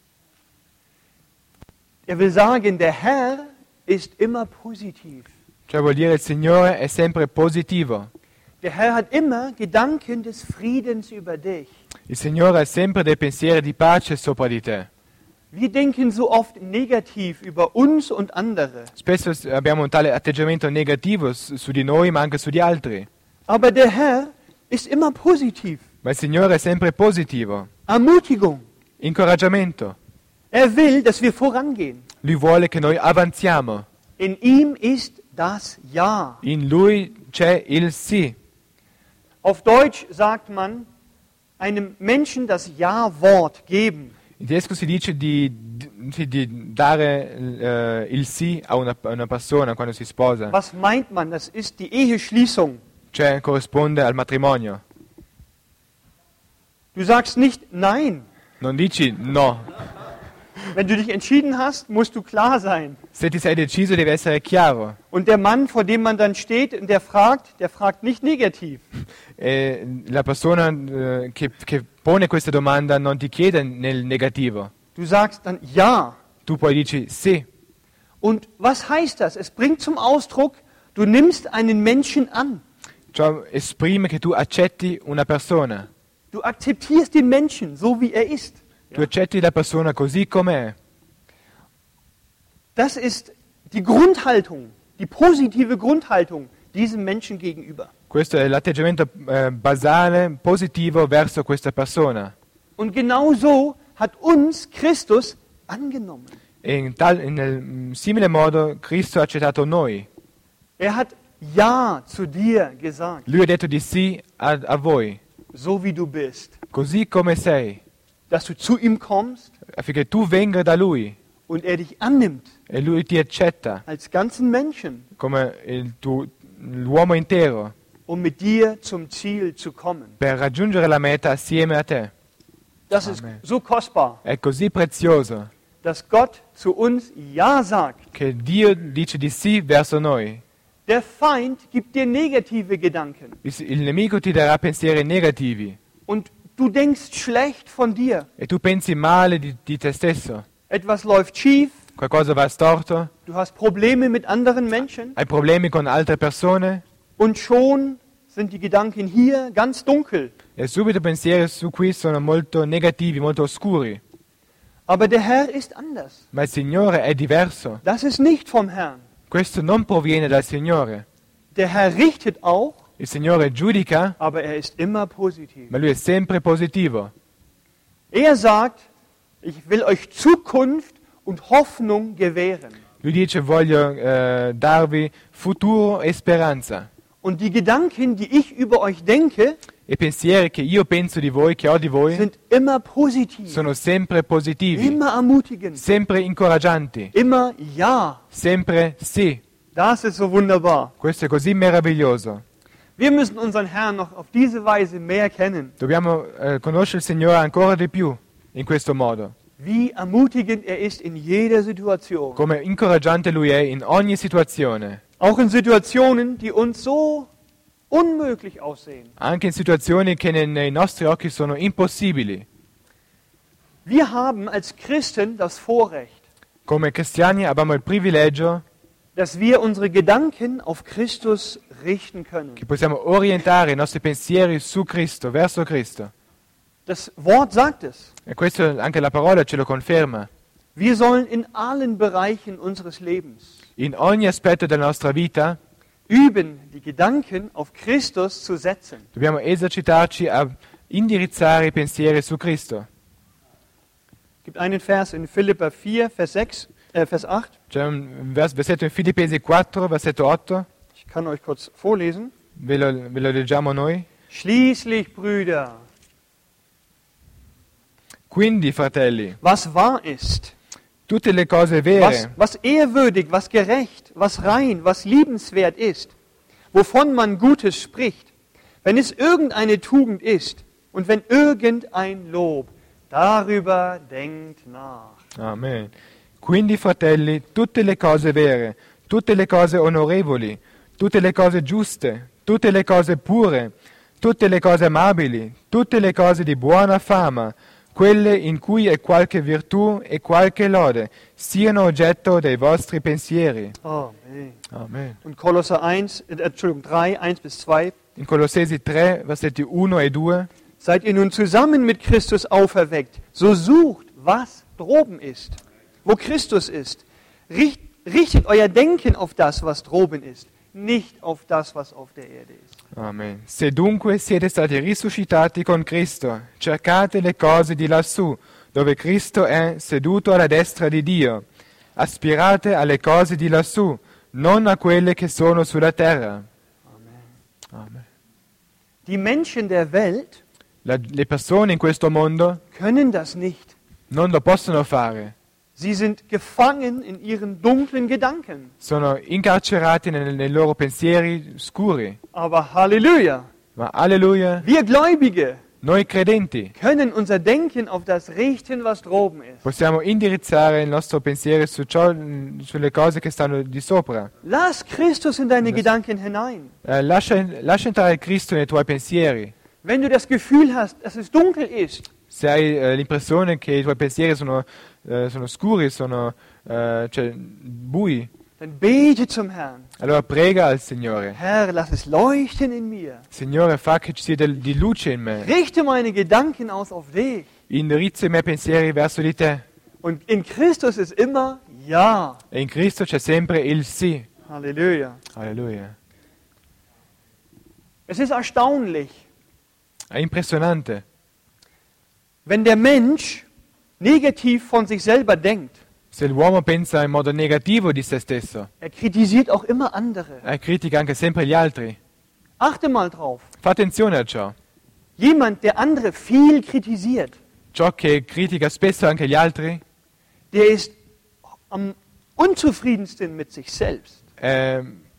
Er will sagen, der Herr ist immer positiv. Cioè vuol dire il Signore è sempre positivo. Der Herr hat immer Gedanken des Friedens über dich. Il Signore ha sempre dei pensieri di pace sopra di te. Wir denken so oft negativ über uns und andere. Spesso s- abbiamo un tale atteggiamento negativo s- su di noi, ma anche su di altri. Aber der Herr ist immer positiv. Ma il Signore è sempre positivo. Ermutigung. Incoraggiamento. Er will, dass wir vorangehen. Lui vuole che noi avanziamo. In ihm ist das Ja. In Lui c'è il sì. Auf Deutsch sagt man, einem Menschen das Ja-Wort geben. In tedesco si dice di, di- sì, di dare eh, il sì a una, a una persona quando si sposa. Was meint man? Das ist die Eheschließung. Cioè corrisponde al matrimonio. Du sagst nicht Nein. Non dici no. Wenn du dich entschieden hast, musst du klar sein. Se ti sei deciso devi essere chiaro. Und der Mann, vor dem man dann steht und der fragt, der fragt nicht negativ. E la persona eh, che, che pone questa domanda non ti chiede nel negativo. Du sagst dann Ja. Tu poi dici sì. Und was heißt das? Es bringt zum Ausdruck, du nimmst einen Menschen an. Cioè esprime che tu accetti una persona. Du akzeptierst den Menschen, so wie er ist. Tu accetti la persona così com'è. Das ist die Grundhaltung, die positive Grundhaltung diesem Menschen gegenüber. Questo è l'atteggiamento eh, basale, positivo verso questa persona. Und genau so hat uns Christus angenommen. E in, tal, in nel mm, simile modo Cristo ha accettato noi. Er hat Ja zu dir gesagt, Lui ha detto di sì a, a voi, so wie du bist. così come sei, Dass du zu ihm kommst affinché tu venga da Lui und er dich annimmt e Lui ti accetta als ganzen Menschen, come il tuo- l'uomo intero um mit dir zum Ziel zu kommen. per raggiungere la meta assieme a te. Das ist Amen. so kostbar, È così prezioso dass Gott zu uns Ja sagt. che Dio dice di sì verso noi. Der Feind gibt dir negative Gedanken Il, il nemico ti darà pensieri negativi und du denkst schlecht von dir. e tu pensi male di, di te stesso. Etwas läuft schief, Qualcosa va storto, du hast Probleme mit anderen Menschen hai problemi con altre persone und schon sind die Gedanken hier ganz dunkel. e subito i pensieri su qui sono molto negativi, molto oscuri. Aber der Herr ist anders. Ma il Signore è diverso. Das ist nicht vom Herrn. Questo non proviene dal Signore. Der Herr richtet auch, Il Signore giudica, aber er ist immer positiv. ma Lui è sempre positivo. Er sagt, ich will euch Zukunft und Hoffnung gewähren. Lui dice voglio eh, darvi futuro e speranza. Und die Gedanken, die ich über euch denke, I pensieri che io penso di voi, che ho di voi, sind immer positiv, sono sempre positivi, immer ermutigend, sempre incoraggianti, immer Ja. sempre sì. Das ist so wunderbar. Questo è così meraviglioso. Wir müssen unseren Herrn noch auf diese Weise mehr kennen. Dobbiamo eh, conoscere il Signore ancora di più in questo modo. Wie ermutigend er ist in jeder Situation. Come incoraggiante Lui è in ogni situazione, Auch in Situationen, die uns so unmöglich aussehen. anche in situazioni che nei, nei nostri occhi sono impossibili. Wir haben als Christen das Vorrecht, Come cristiani abbiamo il privilegio dass wir unsere Gedanken auf Christus richten können. che possiamo orientare i nostri pensieri su Cristo, verso Cristo. Das Wort sagt es. E questo anche la parola ce lo conferma. Wir sollen in allen Bereichen unseres Lebens In ogni aspetto della nostra vita üben, die Gedanken auf Christus zu setzen. dobbiamo esercitarci a indirizzare i pensieri su Cristo. Es gibt einen Vers in Philipper vier, Vers sechs, äh, Vers acht. C'è un vers- versetto in Filippesi quattro, versetto otto, Ich kann euch kurz vorlesen. ve lo, ve lo leggiamo noi. Schließlich, Brüder, Quindi, fratelli, was wahr ist, tutte le cose was, vere, was ehrwürdig, was gerecht, was rein, was liebenswert ist, wovon man Gutes spricht, wenn es irgendeine Tugend ist und wenn irgendein Lob, darüber denkt nach. Amen. Quindi, fratelli, tutte le cose vere, tutte le cose onorevoli, tutte le cose giuste, tutte le cose pure, tutte le cose amabili, tutte le cose di buona fama, quelle in cui è qualche virtù e qualche lode, siano oggetto dei vostri pensieri. Amen. Amen. Und Kolosser eins, äh, Entschuldigung, drei, eins bis zwei. In Colossesi tre, versetti uno e due, Seid ihr nun zusammen mit Christus auferweckt, so sucht, was droben ist, wo Christus ist. Richt, richtet euer Denken auf das, was droben ist, nicht auf das, was auf der Erde ist. Amen. Se dunque siete stati risuscitati con Cristo, cercate le cose di lassù, dove Cristo è seduto alla destra di Dio. Aspirate alle cose di lassù, non a quelle che sono sulla terra. Amen. Die Menschen der Welt La- le persone in questo mondo können das nicht. non lo possono fare. Sie sind gefangen in ihren dunklen Gedanken. Sono incarcerati nel- nei loro pensieri scuri. Aber Halleluja, Ma alleluia, wir Gläubige noi credenti können unser Denken auf das richten, was droben ist. possiamo indirizzare il nostro pensiero su ciò, sulle cose che stanno di sopra. Lass Christus in deine Gedanken hinein. Eh, lascia, lascia entrare Cristo nei tuoi pensieri. Wenn du das Gefühl hast, dass es dunkel ist, Se hai eh, l'impressione che i tuoi pensieri sono, eh, sono scuri, sono eh, cioè, bui, dann bete zum Herrn. allora prega al Signore. Herr, lass es leuchten in mir. Signore, fa che ci sia del- di luce in me. Richte meine Gedanken aus auf dich. Indirizza i miei pensieri verso di te. Und in Christus ist immer Ja. E in Cristo c'è sempre il sì. Halleluja. Alleluia. Es ist erstaunlich, È impressionante. wenn der Mensch negativ von sich selber denkt. Se l'uomo pensa in modo negativo di se stesso, Er kritisiert auch immer andere. eh, critica anche sempre gli altri. Achte mal drauf. Fa attenzione a ciò. Jemand, der andere viel kritisiert, Ciò che critica spesso anche gli altri der ist am unzufriedensten mit sich selbst. è,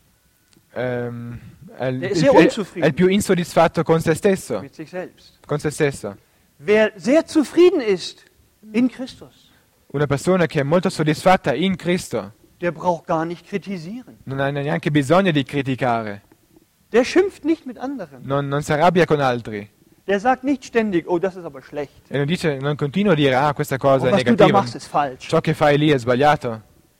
ehm, è il, Der il ist sehr più- è- unzufrieden. è il più insoddisfatto con se stesso. Mit sich selbst. Con se stesso. Wer sehr zufrieden ist in Christus, Una persona che è molto soddisfatta in Cristo der braucht gar nicht kritisieren. non ha neanche bisogno di criticare, Der schimpft nicht mit anderen. non, non si arrabbia con altri Der sagt nicht ständig, oh, das ist aber schlecht. e non, dice, non continua a dire ah questa cosa Oh, è was du da negativa, machst, ist falsch. ciò che fai lì è sbagliato.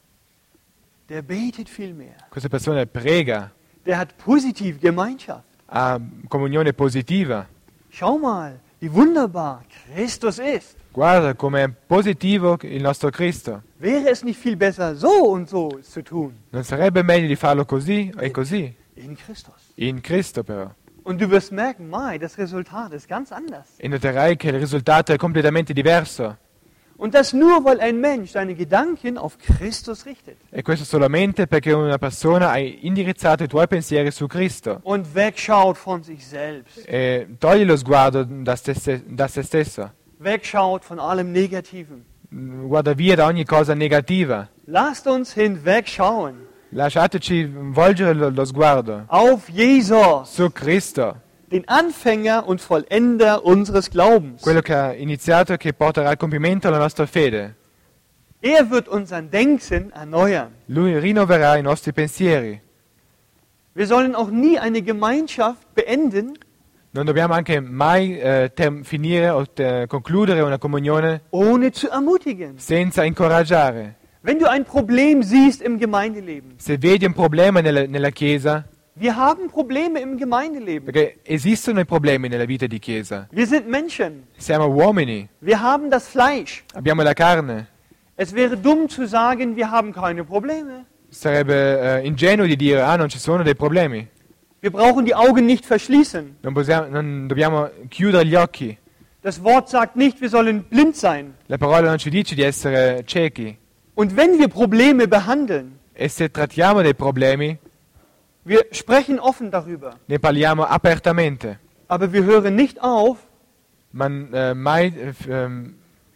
Der betet viel mehr. Questa persona prega, Der hat positiv Gemeinschaft. ha comunione positiva. Schau mal, wie wunderbar Christus ist. Guarda com'è positivo il nostro Cristo. Wäre es nicht viel besser, so und so zu tun? Non sarebbe meglio di farlo così e così? In Christus. In Cristo però. Und du wirst merken, mai, das Resultat ist ganz anders. E noterai che il risultato è completamente diverso. Und das nur, weil ein Mensch seine Gedanken auf Christus richtet E questo solamente perché una persona ha indirizzato i tuoi pensieri su Cristo und wegschaut von sich selbst, e togli lo sguardo da, ste- da se stesso. wegschaut von allem Negativen. Guarda via da ogni cosa negativa. Lasst uns hinwegschauen Lasciateci volgere lo, lo sguardo auf Jesus, su Cristo, den Anfänger und Vollender unseres Glaubens. quello che ha iniziato e che porterà a compimento la nostra fede. Er wird unseren Denken erneuern. Lui rinnoverà i nostri pensieri. Wir sollen auch nie eine Gemeinschaft beenden, Non dobbiamo anche mai eh, ter- finire o te- concludere una comunione ohne zu ermutigen. senza incoraggiare. Wenn du ein Problem siehst im Gemeindeleben, Se vedi un problema nella, nella Chiesa, wir haben Probleme im Gemeindeleben. perché esistono i problemi nella vita di Chiesa. Wir sind Menschen. Siamo uomini, Wir haben das Fleisch. abbiamo la carne. Es wäre dumm zu sagen, wir haben keine Probleme. Sarebbe eh, ingenuo di dire, ah non ci sono dei problemi. Wir brauchen die Augen nicht verschließen. Non, possiamo- non dobbiamo chiudere gli occhi. Das Wort sagt nicht, wir sollen blind sein. La parola non ci dice di essere ciechi. Und wenn wir Probleme behandeln, E se trattiamo dei problemi, wir sprechen offen darüber. ne parliamo apertamente. Aber wir hören nicht auf, Ma eh, mai eh, f- ehm,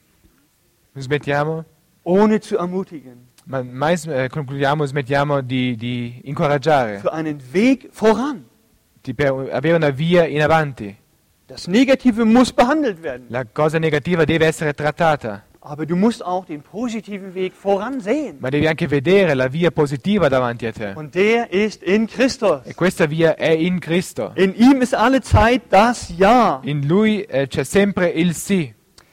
smettiamo, ohne zu ermutigen, ma mai sm- eh, concludiamo, smettiamo di, di incoraggiare, für einen Weg voran. di per avere una via in avanti. Das Negative muss behandelt werden, La cosa negativa deve essere trattata, aber du musst auch den positiven Weg voran sehen. ma devi anche vedere la via positiva davanti a te. Und der ist in Christus. E questa via è in Cristo. In ihm ist alle Zeit das Ja. In Lui eh, c'è sempre il sì.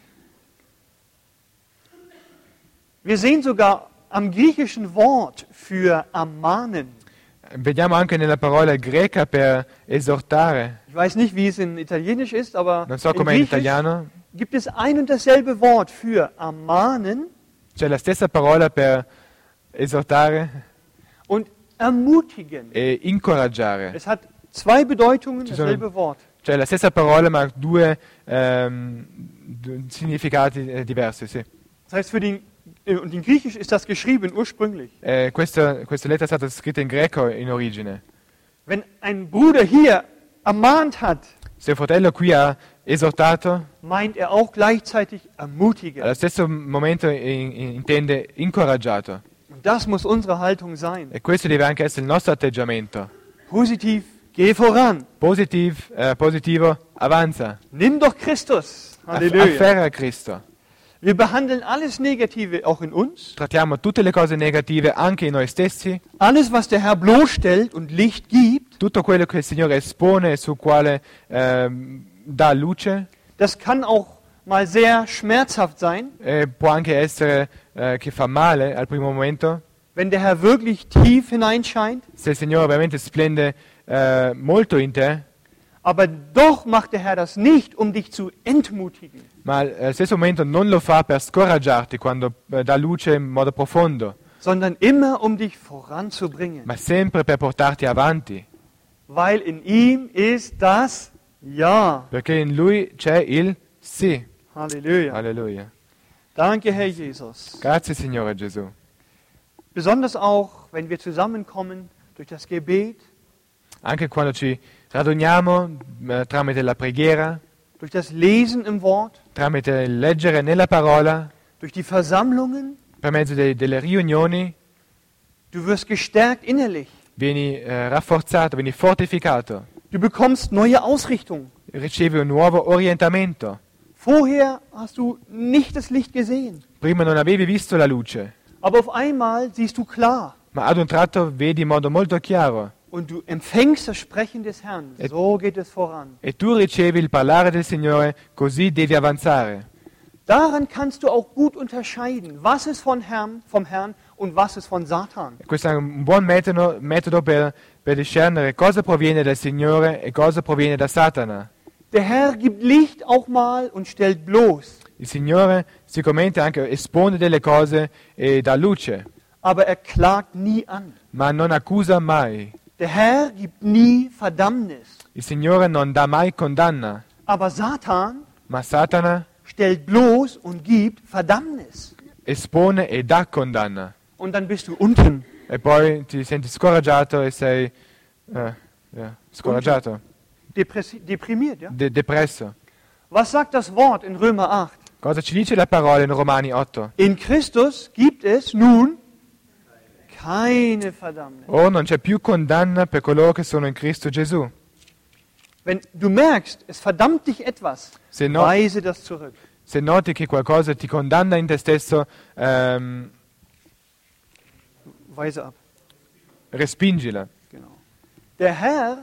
Wir sehen sogar am griechischen Wort für ermahnen. Vediamo anche nella parola greca per esortare. Ich weiß nicht, wie es in Italienisch ist, aber Non so in com'è in Griechisch italiano. gibt es ein und dasselbe Wort für ermahnen C'è la stessa parola per esortare und ermutigen. e incoraggiare. Es hat zwei Bedeutungen, Ci sono- dasselbe Wort. Cioè la stessa parola ma due ehm, due significati eh, diversi, sì. Das heißt, für den, äh, und in Griechisch ist das geschrieben ursprünglich. Eh, questa, questa lettera è stata scritta in greco in origine. Wenn ein Bruder hier ermahnt hat, Se il fratello qui ha esortato, meint er auch gleichzeitig ermutigen. allo stesso momento in- in- intende incoraggiato. Und das muss unsere Haltung sein. E questo deve anche essere il nostro atteggiamento. Positiv, geh voran. Positiv, eh, positivo, avanza. Nimm doch Christus. Aff- Halleluja. afferra Cristo. Wir behandeln alles Negative auch in uns. Trattiamo tutte le cose negative anche in noi stessi, Alles, was der Herr bloßstellt und Licht gibt, tutto quello che il Signore espone e sul quale ehm, dà luce, das kann auch mal sehr schmerzhaft sein, eh, può anche essere eh, che fa male al primo momento. wenn der Herr wirklich tief hineinscheint. Se il Signore veramente splende eh, molto in te, Aber doch macht der Herr das nicht, um dich zu entmutigen, ma allo stesso momento non lo fa per scoraggiarti quando eh, dà luce in modo profondo, sondern immer, um dich voranzubringen. ma sempre per portarti avanti, Weil in ihm ist das Ja. perché in Lui c'è il sì. Halleluja. Alleluia. Danke, Herr Jesus. Grazie Signore Gesù. Besonders auch, wenn wir zusammenkommen durch das Gebet, Anche quando ci raduniamo eh, tramite la preghiera, durch das Lesen im Wort, tramite il leggere nella parola, durch die Versammlungen, per mezzo de- delle riunioni, du wirst gestärkt innerlich. vieni eh, rafforzato, vieni fortificato, Du bekommst neue Ausrichtung. ricevi un nuovo orientamento. Vorher hast du nicht das Licht gesehen, Prima non avevi visto la luce, aber auf einmal siehst du klar ma ad un tratto vedi in modo molto chiaro und du empfängst das Sprechen des Herrn. So geht es voran. e tu ricevi il parlare del Signore, così devi avanzare. Daran kannst du auch gut unterscheiden, was ist von Herrn, vom Herrn und was ist von Satan. E questo è un buon metodo, metodo per, per discernere cosa proviene dal Signore e cosa proviene da Satana. Der Herr gibt Licht auch mal und stellt bloß, Il Signore sicuramente anche espone delle cose e dà luce, aber er klagt nie an. ma non accusa mai. Der Herr gibt nie Verdammnis, Il Signore non dà mai condanna, aber Satan ma Satana stellt bloß und gibt Verdammnis. espone e dà condanna. Und dann bist du unten. E poi ti senti scoraggiato e sei eh, yeah, scoraggiato, Depressi- deprimiert. Ja? de- depresso. Was sagt das Wort in Römer acht? Cosa ci dice la parola in Romani otto? In Christus gibt es nun keine Verdammnis. Oh, non c'è più condanna per coloro che sono in Cristo Gesù. Wenn du merkst, es verdammt dich etwas, Se, no- weise das zurück. se noti che qualcosa ti condanna in te stesso, ehm, Weise ab. respingila. Genau. Der Herr,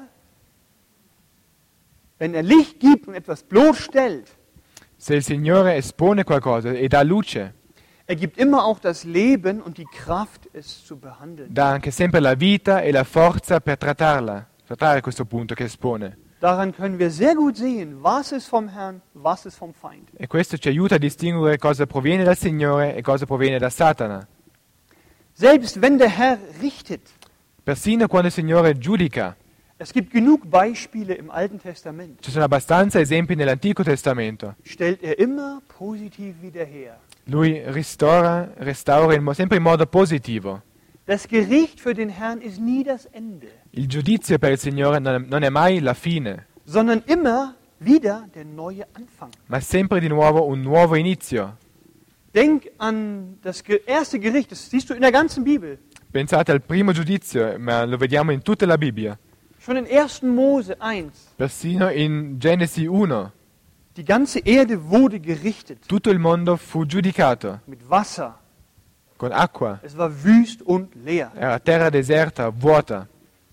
wenn er Licht gibt und etwas bloßstellt, Se il Signore espone qualcosa e dà luce, er gibt immer auch das Leben und die Kraft, es zu behandeln. dà anche sempre la vita e la forza per trattarla, trattare questo punto che espone. Daran können wir sehr gut sehen, was ist vom Herrn, was ist vom Feind. E questo ci aiuta a distinguere cosa proviene dal Signore e cosa proviene da Satana. Selbst wenn der Herr richtet, Persino quando il Signore giudica, es gibt genug Beispiele im Alten Testament, ci sono abbastanza esempi nell'Antico Testamento. stellt er immer positiv wieder her. Lui ristora, restaura in mo- sempre in modo positivo. Das Gericht für den Herrn ist nie das Ende, Il giudizio per il Signore non non è mai la fine, sondern immer wieder der neue Anfang. ma sempre di nuovo un nuovo inizio. Denk an das ge- erste Gericht, das siehst du in der ganzen Bibel. Pensate al primo giudizio, ma lo vediamo in tutta la Bibbia. Schon in ersten Mose eins. Persino in Genesi uno, Die ganze Erde wurde gerichtet tutto il mondo fu giudicato mit Wasser. con acqua. Es war wüst und leer. Era terra deserta, vuota,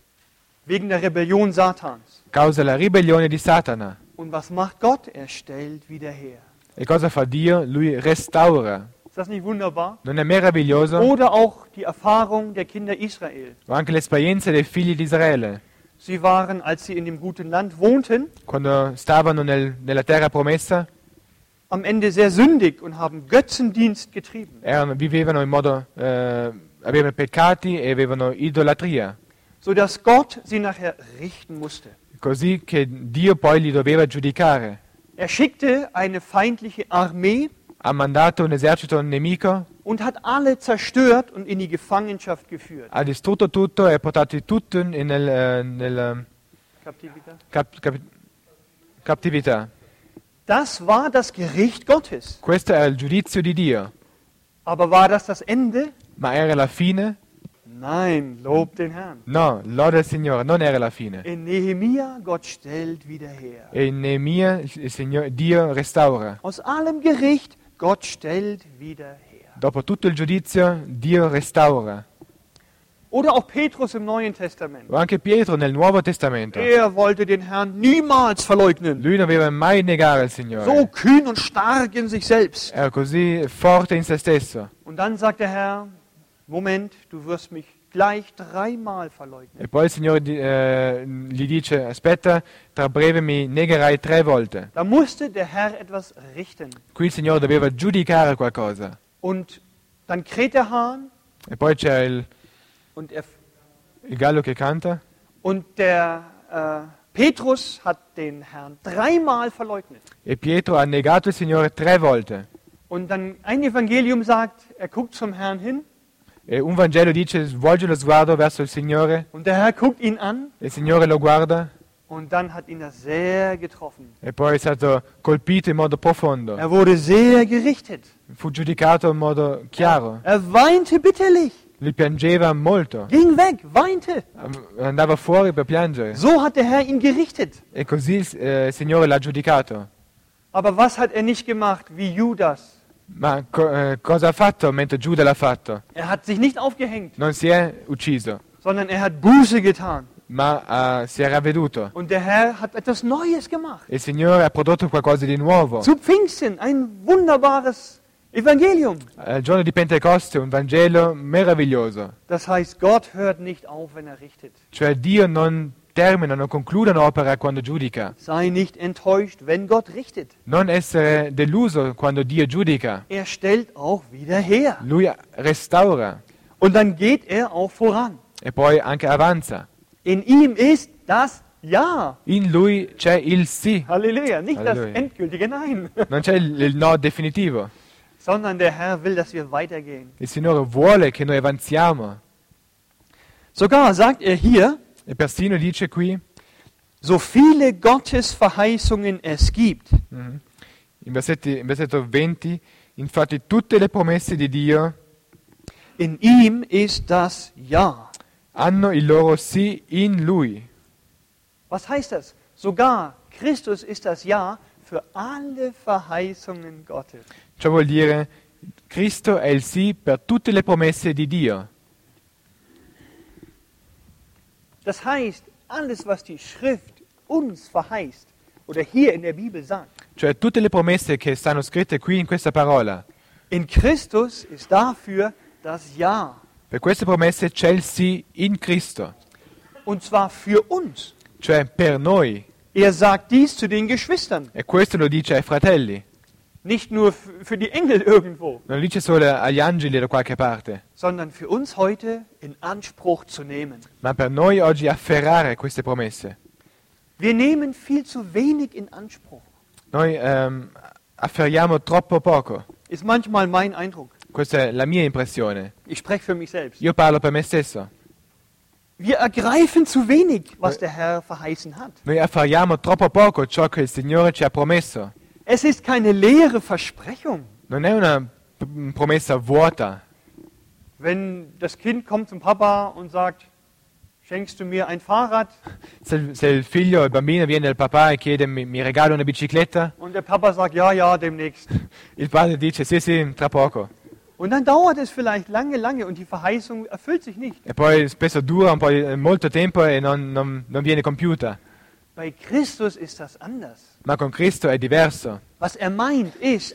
Wegen der Rebellion Satans. causa la ribellione di Satana. Und was macht Gott? Er stellt wieder her. E cosa fa Dio? Lui restaura. Ist das nicht wunderbar? Non è meraviglioso? Oder auch die Erfahrung der Kinder Israel. O anche l'esperienza dei figli di Israele, Sie waren, als sie in dem guten Land wohnten, quando stavano nel- nella terra promessa, am Ende sehr sündig und haben Götzendienst getrieben. erano- vivevano in modo, eh, avevano peccati e avevano idolatria, Sodass Gott sie nachher richten musste. così che Dio poi li doveva giudicare. Er schickte eine feindliche Armee Ha mandato un esercito nemico, und hat alle zerstört und in die Gefangenschaft geführt. ha distrutto tutto e ha portato tutto in- nel, eh, nel Captività. cap- cap- cattività. Das war das Gericht Gottes. Questo è il giudizio di Dio. Aber war das das Ende? Ma era la fine? Nein, lob den Herrn. No, loda il Signore, non era la fine. In Nehemia, Gott stellt wieder her. E in Neemia il Signore, Dio restaura. Aus allem Gericht, Gott stellt wieder her. Dopo tutto il giudizio, Dio restaura. Oder auch Petrus im Neuen Testament. O anche Pietro nel Nuovo Testamento. Er wollte den Herrn niemals verleugnen. Lui non doveva mai negare il So Signore. kühn und stark in sich selbst. Era così forte in se stesso. Und dann sagt der Herr, Moment, du wirst mich gleich dreimal verleugnen. E poi il Signore di- eh, gli dice, aspetta, tra breve mi negherai tre volte. Da musste der Herr etwas richten. Qui il Signore doveva giudicare qualcosa. Und dann kräht der Hahn E poi c'è il, und, er, il gallo che canta. und der äh, Petrus hat den Herrn dreimal verleugnet. E Pietro ha negato il Signore tre volte. Und dann ein Evangelium sagt, er guckt zum Herrn hin E un Vangelo dice, svolge lo sguardo verso il Signore. und der Herr guckt ihn an E il Signore lo guarda. und dann hat ihn das sehr getroffen. E poi è stato colpito in modo profondo. Er wurde sehr gerichtet. Fu giudicato in modo chiaro. Er weinte bitterlich, Lui piangeva molto. ging weg, weinte. Andava fuori per piangere. So hat der Herr ihn gerichtet. E così eh, il Signore l'ha giudicato. Aber was hat er nicht gemacht wie Judas? Ma co- eh, cosa ha fatto mentre Giuda l'ha fatto? Er hat sich nicht aufgehängt, Non si è ucciso, sondern er hat Buße getan. ma eh, si è ravveduto. Und der Herr hat etwas Neues gemacht. Il Signore ha prodotto qualcosa di nuovo. Zu Pfingsten ein wunderbares Evangelium. Eh, Il giorno di Pentecoste un Vangelo meraviglioso. Das heißt, Gott hört nicht auf, wenn er richtet. Cioè Dio non termina, non conclude un'opera quando giudica. Sei nicht enttäuscht, wenn Gott richtet. Non essere deluso quando Dio giudica. Er stellt auch wieder her. Lui restaura Und dann geht er auch voran. e poi anche avanza. In ihm ist das Ja. In Lui c'è il sì, Halleluja. Nicht Halleluja. das endgültige Nein. non c'è il, il no definitivo. Sondern der Herr will, dass wir weitergehen. Il Signore vuole che noi avanziamo. Sogar sagt er hier, E persino dice qui, so viele Gottes Verheißungen es gibt, mhm, in, versetti- in versetto venti, infatti tutte le promesse di Dio in ihm ist das Ja. hanno il loro sì in Lui. Was heißt das? Sogar Christus ist das Ja für alle Verheißungen Gottes. Ciò vuol dire Cristo è il sì per tutte le promesse di Dio. Das heißt, alles, was die Schrift uns verheißt oder hier in der Bibel sagt, Cioè tutte le promesse che stanno scritte qui in questa parola. in Christus ist dafür das Ja. Per queste promesse c'è il sì in Cristo, Und zwar für uns. cioè per noi. Er sagt dies zu den Geschwistern, E questo lo dice ai fratelli. nicht nur f- für die Engel irgendwo, Non lo dice solo agli angeli da qualche parte, sondern für uns heute in Anspruch zu nehmen. ma per noi oggi afferrare queste promesse. Wir nehmen viel zu wenig in Anspruch. Noi ehm, afferriamo troppo poco. Ist manchmal mein Eindruck. Questa è la mia impressione. Ich spreche für mich selbst. Io parlo per me stesso. Wir ergreifen zu wenig, was der Herr verheißen hat. Noi afferriamo troppo poco ciò che il Signore ci ha promesso. Es ist keine leere Versprechung. Non è una p- promessa vuota. Wenn das Kind kommt zum Papa und sagt, schenkst du mir ein Fahrrad? Se, il- se il figlio, il bambino viene dal papà e chiede mi, mi regala una bicicletta, Und der Papa sagt, ja, ja, demnächst. il padre dice sì sì, tra poco. Und dann dauert es vielleicht lange, lange und die Verheißung erfüllt sich nicht. E poi spesso dura un po' di- molto tempo e non, non- non viene compiuta. Bei Christus ist das anders. Ma con Cristo è diverso. Was er meint ist,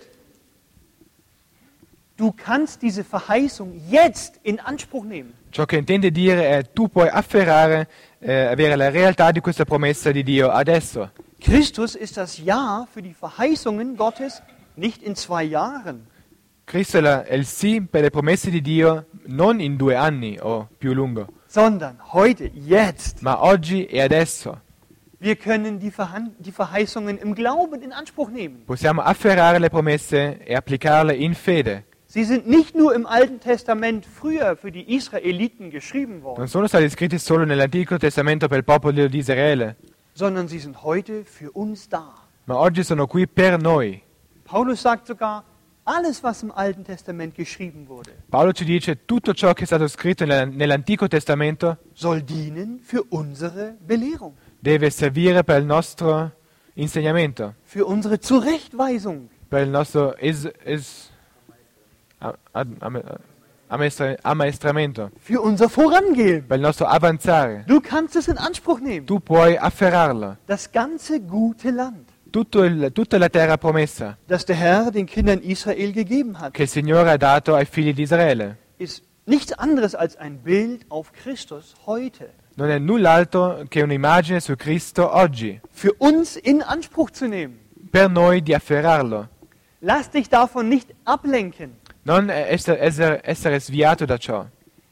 du kannst diese Verheißung jetzt in Anspruch nehmen. Ciò che intende dire è tu puoi afferrare, eh, avere la realtà di questa promessa di Dio adesso. Christus ist das Ja für die Verheißungen Gottes nicht in zwei Jahren, Cristo è, la- è il sì per le promesse di Dio non in due anni o più lungo, sondern heute, jetzt. ma oggi e adesso. Wir können die, Verhan die Verheißungen im Glauben in Anspruch nehmen. Possiamo afferrare le promesse e applicarle in fede. Sie sind nicht nur im Alten Testament früher für die Israeliten geschrieben worden, Non sono stati scritti solo nell'Antico Testamento per il popolo di Israele, sondern sie sind heute für uns da. ma oggi sono qui per noi. Paulus sagt sogar, alles, was im Alten Testament geschrieben wurde, Paolo ci dice tutto ciò che è stato scritto nella- nell'Antico Testamento soll dienen für unsere Belehrung, deve servire per il nostro insegnamento, für unsere Zurechtweisung, per il nostro es, es, a- ad- am- ammaestra- ammaestramento, für unser Vorangehen. per il nostro avanzare. Du kannst es in Anspruch nehmen. Tu puoi afferrarlo. Das ganze gute Land, Tutto il- tutta la terra promessa das der Herr den Kindern Israel gegeben hat, che il Signore ha dato ai figli di Israele ist nichts anderes als ein Bild auf Christus heute. non è null'altro che un'immagine su Cristo oggi, Für uns in Anspruch zu nehmen. per noi di afferrarlo. Lass dich davon nicht ablenken. Non essere, essere, essere sviato da ciò.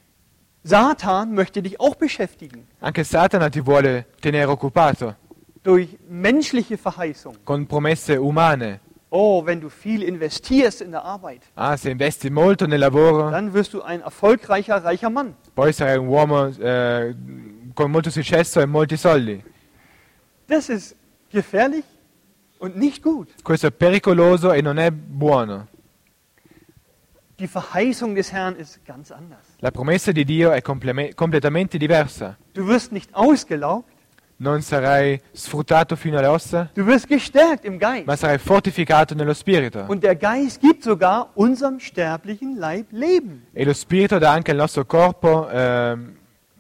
Satan möchte dich auch beschäftigen Anche Satana ti vuole tenere occupato durch menschliche Verheißung. con promesse umane. Oh, wenn du viel investierst in der Arbeit, Ah, se investi molto nel lavoro, dann wirst du ein erfolgreicher, reicher Mann. poi sarai un uomo eh, con molto successo e molti soldi. Das ist gefährlich und nicht gut. Questo è pericoloso e non è buono. Die Verheißung des Herrn ist ganz anders. La promessa di Dio è compleme- completamente diversa. Du wirst nicht ausgelaugt, Non sarai sfruttato fino alle ossa, du wirst gestärkt im Geist. ma sarai fortificato nello spirito. Und der Geist gibt sogar unserem sterblichen Leib Leben. E lo spirito dà anche al nostro corpo ehm,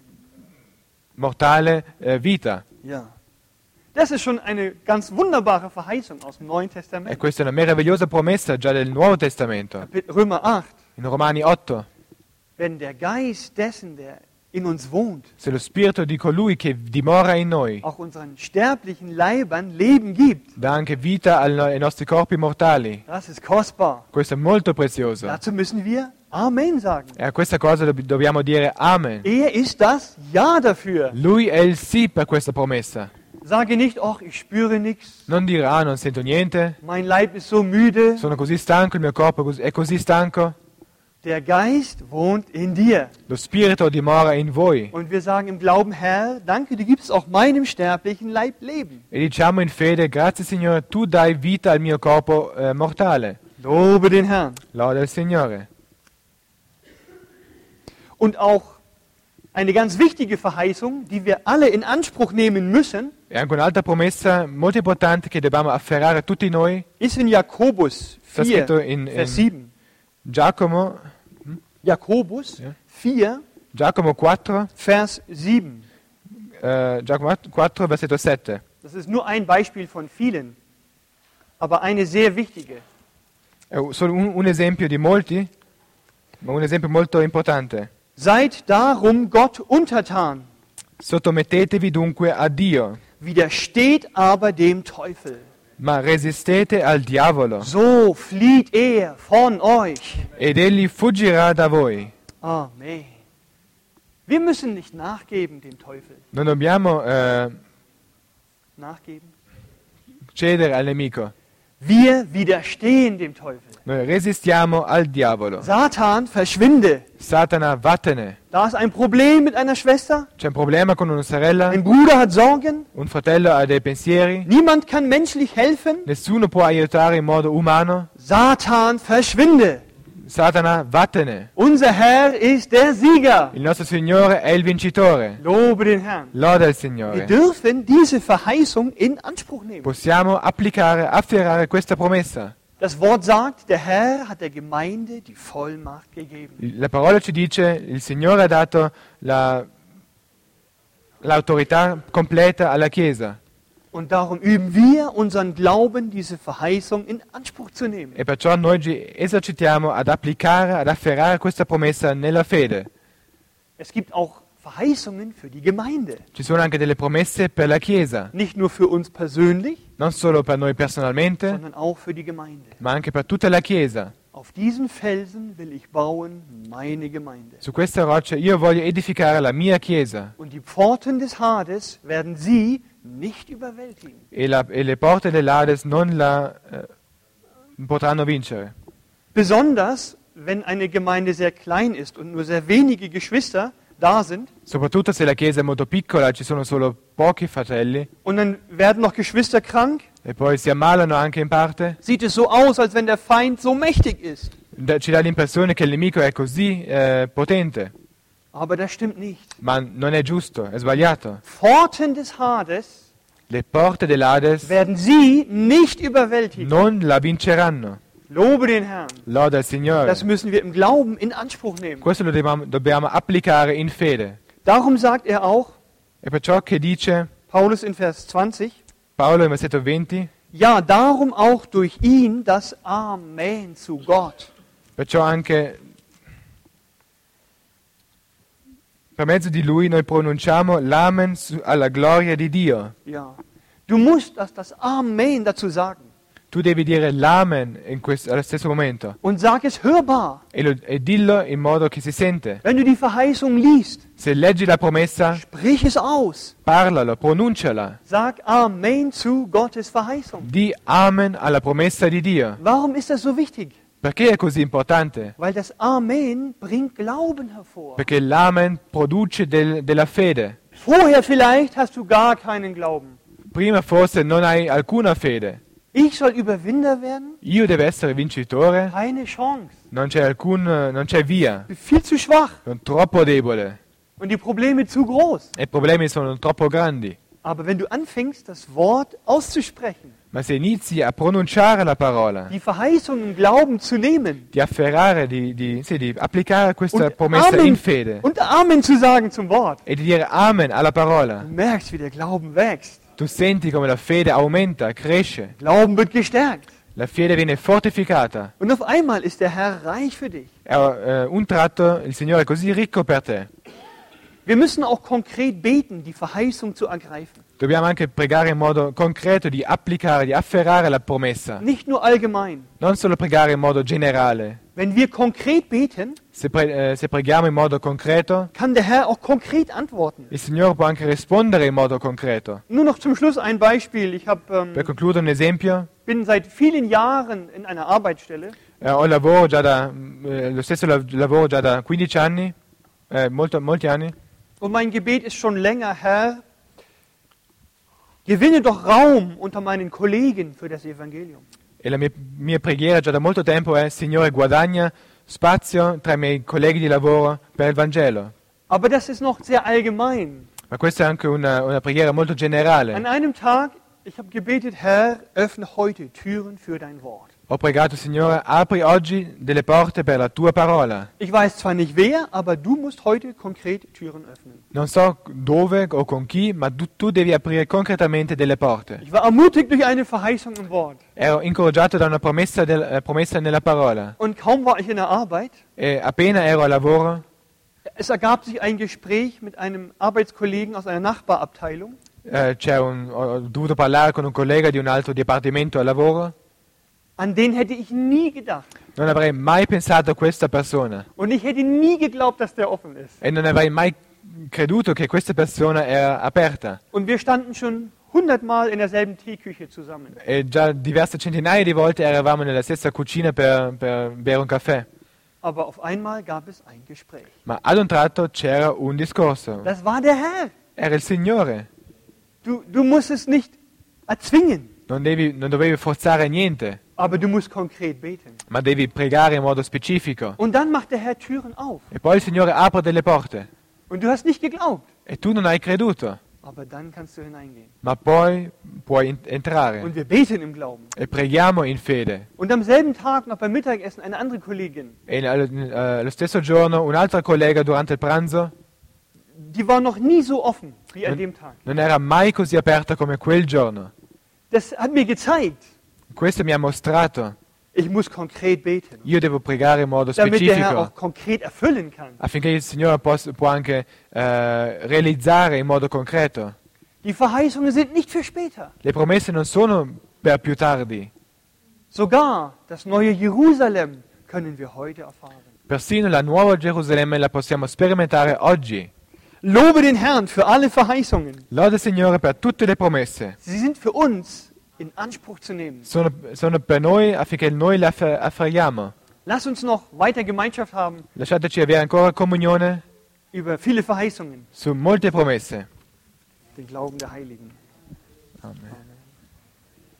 mortale eh, vita. Ja. Das ist schon eine ganz wunderbare Verheißung aus dem Neuen E Testament. questa è una meravigliosa promessa già del Nuovo Testamento. Kapit- Römer acht. In Romani otto, Wenn der Geist dessen, der in uns wohnt, se lo spirito di colui che dimora in noi auch unseren sterblichen Leibern Leben gibt, dà anche vita al- ai nostri corpi mortali, das ist kostbar. questo è molto prezioso. Dazu müssen wir Amen sagen. E a questa cosa dob- dobbiamo dire Amen. Er ist das Ja dafür. Lui è il sì per questa promessa. Sage nicht, ach, ich spüre nichts, Non dire, ah, non sento niente, mein Leib ist so müde. sono così stanco, il mio corpo è cos- è così stanco. Der Geist wohnt in dir. Lo spirito dimora in voi. Und wir sagen im Glauben, Herr, danke, du gibst auch meinem sterblichen Leib Leben. E diciamo in fede, grazie Signore, tu dai vita al mio corpo eh, mortale. Lobe den Herrn. Lode il Signore. Und auch eine ganz wichtige Verheißung, die wir alle in Anspruch nehmen müssen, E anche un'altra promessa molto importante che dobbiamo afferrare tutti noi, ist in Jakobus Sta vier, scritto in- Vers in- sieben. Giacomo, Jakobus Ja. vier, Giacomo quattro, Vers sieben. eh, Giacomo quattro, versetto sette. Das ist nur ein Beispiel von vielen, aber eine sehr wichtige. È solo un, un esempio di molti, ma un esempio molto importante. Seid darum Gott untertan, Sottomettetevi dunque a Dio, widersteht aber dem Teufel. ma resistete al diavolo, So flieht er von euch. ed egli fuggirà da voi. Amen. Wir müssen nicht nachgeben dem Teufel. Non dobbiamo eh, Nachgeben. cedere al nemico, Wir widerstehen dem Teufel. noi resistiamo al diavolo. Satan, verschwinde. Satana, vattene. Da ist ein Problem mit einer Schwester. C'è un problema con una sorella, Ein Bruder hat Sorgen. un fratello ha dei pensieri, Niemand kann menschlich helfen. nessuno può aiutare in modo umano. Satan, verschwinde. Satana, vattene. Unser Herr ist der Sieger. Il nostro Signore è il vincitore. Lobe den Herrn. Loda il Wir Signore. dürfen diese Verheißung in Anspruch nehmen. Possiamo applicare, afferrare questa promessa. Das Wort sagt, der Herr hat der Gemeinde die Vollmacht gegeben. La parola ci dice, il Signore ha dato la- l'autorità completa alla Chiesa. Und darum üben wir unseren Glauben, diese Verheißung in Anspruch zu nehmen. E perciò noi ci esercitiamo ad applicare, ad afferrare questa promessa nella fede. Es gibt auch Verheißungen für die Gemeinde. Ci sono anche delle promesse per la Chiesa, Nicht nur für uns persönlich, non solo per noi personalmente, sondern auch für die Gemeinde. ma anche per tutta la Chiesa. Auf diesen Felsen will ich bauen meine Gemeinde. Su questa roccia io voglio edificare la mia Chiesa Und die Pforten des Hades werden sie nicht überwältigen. e, la- e le porte dell'Ades non la eh, potranno vincere. Besonders, wenn eine Gemeinde sehr klein ist und nur sehr wenige Geschwister da sind. Soprattutto se la Chiesa è molto piccola, ci sono solo pochi fratelli Und dann werden noch Geschwister krank. e poi si ammalano anche in parte. Sieht es so aus, als wenn der Feind so mächtig ist. Da- Ci dà l'impressione che il nemico è così eh, potente, Aber das stimmt nicht. ma non è giusto, è sbagliato. Pforten des Hades Le porte dell'Ades werden sie nicht überwältigen. non la vinceranno. Lobe den Herrn. Loda il Signore. Das müssen wir im Glauben in Anspruch nehmen. Questo lo dobbiamo, dobbiamo applicare in fede. Darum sagt er auch, E perciò che dice Paulus in Vers zwanzig, Paolo in versetto venti, ja, darum auch durch ihn das Amen zu Gott. perciò anche per mezzo di lui noi pronunciamo l'amen su- alla gloria di Dio. Ja. Du musst das, das Amen dazu sagen. Tu devi dire l'amen in questo, allo stesso momento Und sag es hörbar. e, lo- e dillo in modo che si sente. Wenn du die Verheißung liest, Se leggi la promessa, sprich es aus. parlalo, pronunciala. Sag Amen zu Gottes Verheißung. Di amen alla promessa di Dio. Warum ist das so wichtig? Perché è così importante? Weil das Amen bringt Glauben hervor. Perché l'amen produce del- della fede. Vorher vielleicht hast du gar keinen Glauben. Prima forse non hai alcuna fede. Ich soll Überwinder werden? Io devo essere vincitore? Keine Chance. Non c'è alcun, non c'è via. Ich bin viel zu schwach Sono troppo debole. und die Probleme zu groß. E i problemi sono troppo grandi. Aber wenn du anfängst, das Wort auszusprechen, Ma se inizi a pronunciare la parola, die Verheißung im Glauben zu nehmen di afferrare, di, di- sì, di applicare questa und promessa in Amen, fede und Amen zu sagen zum Wort, e di dire amen alla parola, du merkst, wie der Glauben wächst. tu senti come la fede aumenta, cresce. Glauben wird gestärkt. La fede viene fortificata. Und auf einmal ist der Herr reich für dich. E eh, un tratto il Signore è così ricco per te. Wir müssen auch konkret beten, die Verheißung zu ergreifen. Dobbiamo anche pregare in modo concreto di applicare, di afferrare la promessa. Nicht nur allgemein. Non solo pregare in modo generale. Wenn wir konkret beten, Se, pre- eh, se preghiamo in modo concreto, kann der Herr auch konkret antworten. il Signore può anche rispondere in modo concreto. Nur noch zum Schluss ein Beispiel. Ich hab, ähm, Per concludere un esempio, bin seit vielen Jahren in einer Arbeitsstelle eh, ho lavoro già da, eh, lo stesso lav- lavoro già da quindici anni, eh, molto- molti anni, und mein Gebet ist schon länger, Herr, gewinne doch Raum unter meinen Kollegen für das Evangelium. e la mia, mia preghiera già da molto tempo è Signore guadagna spazio tra i miei colleghi di lavoro per il Vangelo. Aber das ist noch sehr allgemein. Ma questa è anche una, una preghiera molto generale. An einem Tag, ich habe gebetet, Herr, öffne heute Türen für dein Wort. Ho pregato, Signore, apri oggi delle porte per la tua parola. Ich weiß zwar nicht wer, aber du musst heute konkret Türen öffnen. Non so dove o con chi, ma tu, tu devi aprire concretamente delle porte. Ich war ermutigt durch eine Verheißung im Wort. Ero incoraggiato da una promessa, del- eh, promessa nella parola Und kaum war ich in der Arbeit, e appena ero al lavoro es ergab sich ein Gespräch mit einem Arbeitskollegen aus einer Nachbarabteilung. eh, c'è un- ho dovuto parlare con un collega di un altro dipartimento al lavoro. An den hätte ich nie gedacht. Non avrei mai pensato a questa persona Und ich hätte nie geglaubt, dass der offen ist. e non avrei mai creduto che questa persona era aperta. Und wir standen schon hundertmal in derselben Teeküche zusammen. E già diverse centinaia di volte eravamo nella stessa cucina per, per bere un caffè. Aber auf einmal gab es ein Gespräch. Ma ad un tratto c'era un discorso. Das war der Herr. Era il Signore. Du, du musst es nicht erzwingen. Non, devi, non dovevi forzare niente. Aber du musst konkret beten. ma devi pregare in modo specifico. Und dann macht der Herr Türen auf. E poi il Signore apre delle porte Und du hast nicht geglaubt. e tu non hai creduto, Aber dann kannst du hineingehen. ma poi puoi in- entrare Und wir beten im Glauben. e preghiamo in fede. Und am selben Tag noch beim Mittagessen eine andere Kollegin, E l- eh, lo stesso giorno un altro collega durante il pranzo die war noch nie so offen wie an dem Tag. non era mai così aperta come quel giorno. Das hat mir gezeigt, Questo mi ha mostrato, ich muss konkret beten, io devo pregare in modo damit der Herr specifico auch konkret erfüllen kann. affinché il Signore possa, può anche eh, realizzare in modo concreto. Die Verheißungen sind nicht für später. Le promesse non sono per più tardi, Sogar das neue Jerusalem können wir heute erfahren. persino la nuova Gerusalemme la possiamo sperimentare oggi. Lobe den Herrn für alle Verheißungen. Lode il Signore per tutte le promesse. Sie sind für uns in Anspruch zu nehmen. Sono, sono per noi affinché noi le affer- afferriamo. Lass uns noch weiter Gemeinschaft haben Lasciateci avere ancora comunione über viele Verheißungen, su molte promesse. den Glauben der Heiligen. Amen.